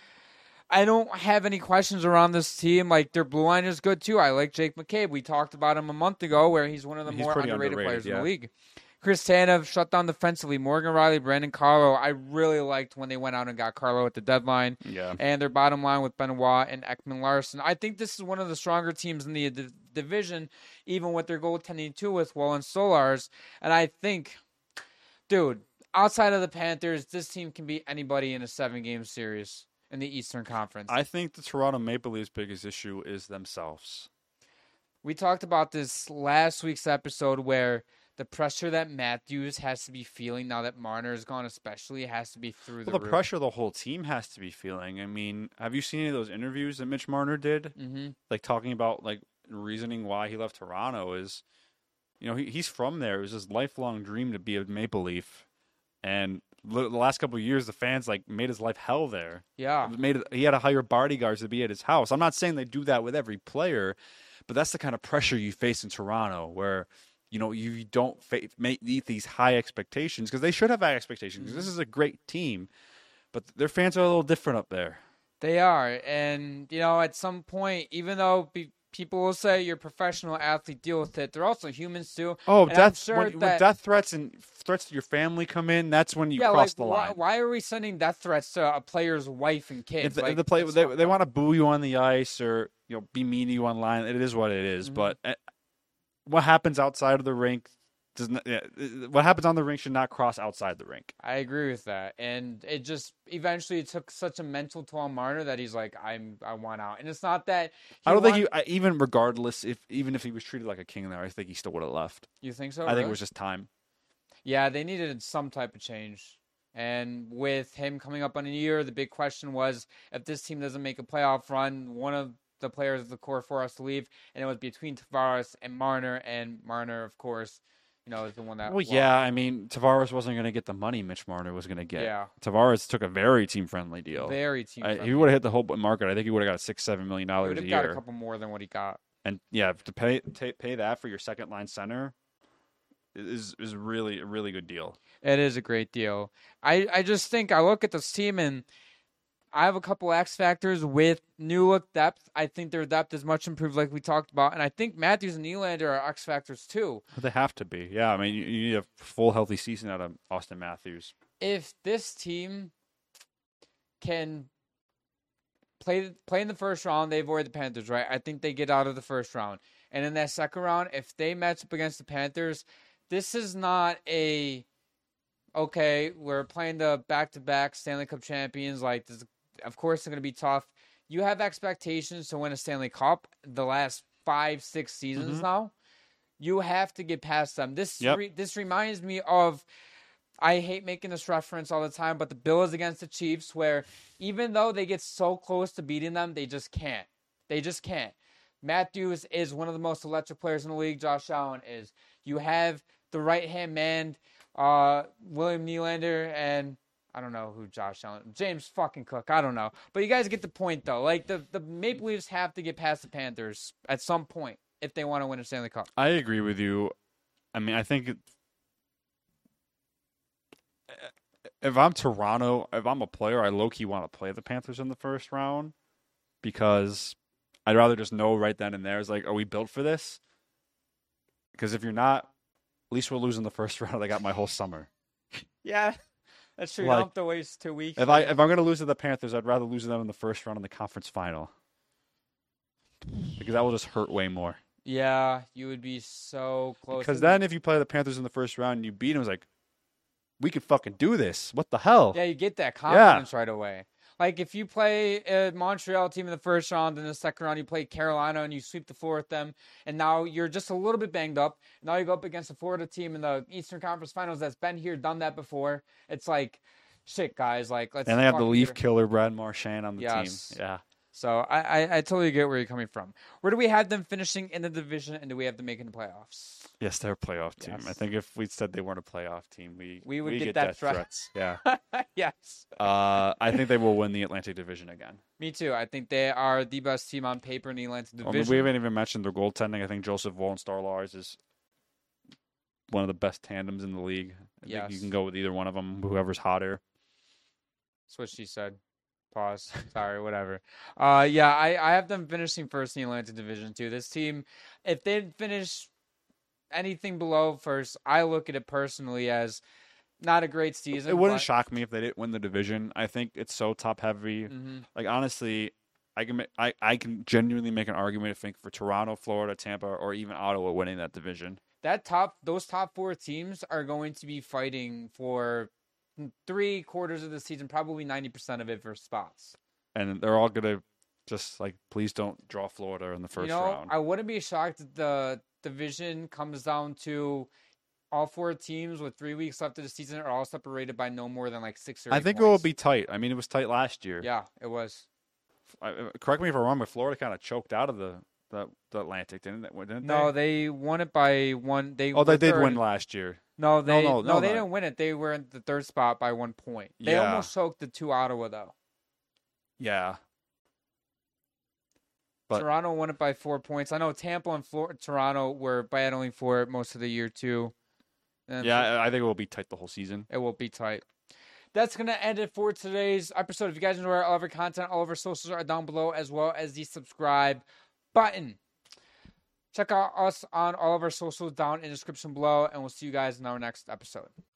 I don't have any questions around this team. Like, their blue line is good, too. I like Jake McCabe. We talked about him a month ago, where he's one of the He's more pretty underrated, underrated, players in yeah. the league. Chris Tanev shut down defensively. Morgan Riley, Brandon Carlo. I really liked when they went out and got Carlo at the deadline. Yeah. And their bottom line with Benoit and Ekman Larson. I think this is one of the stronger teams in the d- division, even with their goaltending, too, with Will and Solars. And I think, dude, outside of the Panthers, this team can beat anybody in a seven-game series in the Eastern Conference. I think the Toronto Maple Leafs' biggest issue is themselves. We talked about this last week's episode where the pressure that Matthews has to be feeling now that Marner is gone, especially, has to be through the Well, the roof. pressure the whole team has to be feeling. I mean, have you seen any of those interviews that Mitch Marner did? Mm-hmm. Like talking about like reasoning why he left Toronto is, you know, he, he's from there. It was his lifelong dream to be a Maple Leaf, and the last couple of years, the fans like made his life hell there. Yeah. Made it, he had to hire bodyguards to be at his house. I'm not saying they do that with every player, but that's the kind of pressure you face in Toronto, where you know you don't fa- meet these high expectations because they should have high expectations. Because this is a great team, but their fans are a little different up there. They are. And, you know, at some point, even though be- people will say you're a professional athlete, deal with it, they're also humans, too. Oh, And I'm death! sure when, when that- death threats and threats to your family come in, that's when you yeah, cross like, the why, line. why are we sending death threats to a player's wife and kids? If the, like, if the play, that's they, fucked they up. want to boo you on the ice or you know be mean to you online. It is what it is. Mhm. But uh, what happens outside of the rink does not. Yeah, what happens on the rink should not cross outside the rink. I agree with that, and it just eventually it took such a mental toll on Marner that he's like, "I'm, I want out." And it's not that I don't want- think he I, even regardless if even if he was treated like a king there, I think he still would have left. You think so? I think really? it was just time. Yeah, they needed some type of change. And with him coming up on a year, the big question was if this team doesn't make a playoff run, one of the players of the core for us to leave, and it was between Tavares and Marner. And Marner, of course, you know, is the one that. Well, lost. yeah, I mean, Tavares wasn't going to get the money Mitch Marner was going to get. Yeah. Tavares took a very team-friendly deal. Very team. I, he would have hit the whole market. I think he would have got six, seven million He dollars would a have year. got a couple more than what he got. And yeah, to pay ta pay that for your second line center is is really a really good deal. It is a great deal. I, I just think I look at this team and I have a couple X factors with new look depth. I think their depth is much improved, like we talked about, and I think Matthews and Nylander are X factors too. They have to be. Yeah, I mean, you, you need a full healthy season out of Austin Matthews. If this team can play play in the first round, they avoid the Panthers, right? I think they get out of the first round. And in that second round, if they match up against the Panthers, this is not a, okay, we're playing the back-to-back Stanley Cup champions. Like, this, of course, it's going to be tough. You have expectations to win a Stanley Cup the last five, six seasons Mhm. now. You have to get past them. This Yep. re- this reminds me of, I hate making this reference all the time, but the Bills against the Chiefs, where even though they get so close to beating them, they just can't. They just can't. Matthews is one of the most electric players in the league. Josh Allen is. You have the right-hand man, uh, William Nylander, and I don't know who Josh Allen, James fucking Cook. I don't know. But you guys get the point, though. Like, the, the Maple Leafs have to get past the Panthers at some point if they want to win a Stanley Cup. I agree with you. I mean, I think it, if I'm Toronto, if I'm a player, I low-key want to play the Panthers in the first round because I'd rather just know right then and there. It's like, are we built for this? Because if you're not, at least we're losing the first round. I got my whole summer. Yeah, that's true. You Like, don't have to waste two weeks. If I if I'm going to lose to the Panthers, I'd rather lose to them in the first round in the conference final because that will just hurt way more. Yeah, you would be so close. Because then if you play the Panthers in the first round and you beat them, it's like, we could fucking do this. What the hell? Yeah, you get that confidence right away. Like, if you play a Montreal team in the first round, in the second round you play Carolina and you sweep the floor with them, and now you're just a little bit banged up. Now you go up against a Florida team in the Eastern Conference Finals that's been here, done that before. It's like, shit, guys. Like, let's. And they have the fucking Leaf get- killer, Brad Marchand, on the Yes. team. Yeah. So I, I, I totally get where you're coming from. Where do we have them finishing in the division, and do we have them making the playoffs? Yes, they're a playoff team. Yes. I think if we said they weren't a playoff team, we We would get get that death threat. threats. Yeah. Yes. uh, I think they will win the Atlantic Division again. Me too. I think they are the best team on paper in the Atlantic I mean, Division. we haven't even mentioned their goaltending. I think Joseph Woll and Star Lars is one of the best tandems in the league. I think you Yes. can go with either one of them, whoever's hotter. That's what she said. Pause. Sorry, whatever. Uh, yeah, I, I have them finishing first in the Atlantic Division too. This team, if they finish anything below first, I look at it personally as not a great season. It wouldn't but- shock me if they didn't win the division. I think it's so top heavy. Mhm. Like honestly, I can ma- I, I can genuinely make an argument. I think for Toronto, Florida, Tampa, or even Ottawa winning that division. That top, those top four teams are going to be fighting for three quarters of the season, probably ninety percent of it for spots. And they're all gonna just like, please don't draw Florida in the first you know, round. I wouldn't be shocked if the division comes down to all four teams with three weeks left of the season are all separated by no more than like six or eight I think points. it will be tight. I mean, it was tight last year. Yeah, it was. I, uh, correct me if I'm wrong, but Florida kind of choked out of the, the, the Atlantic, didn't it? Didn't No, they? they won it by one. They Oh, they were did third. win last year. No, they no, no, no, they no. didn't win it. They were in the third spot by one point. They Yeah. almost choked the two Ottawa though. Yeah. But- Toronto won it by four points. I know Tampa and Flor- Toronto were battling for it most of the year too. And Yeah, I think it will be tight the whole season. it will be tight. That's going to end it for today's episode. If you guys enjoy all of our content, all of our socials are down below, as well as the subscribe button. Check out us on all of our socials down in the description below, and we'll see you guys in our next episode.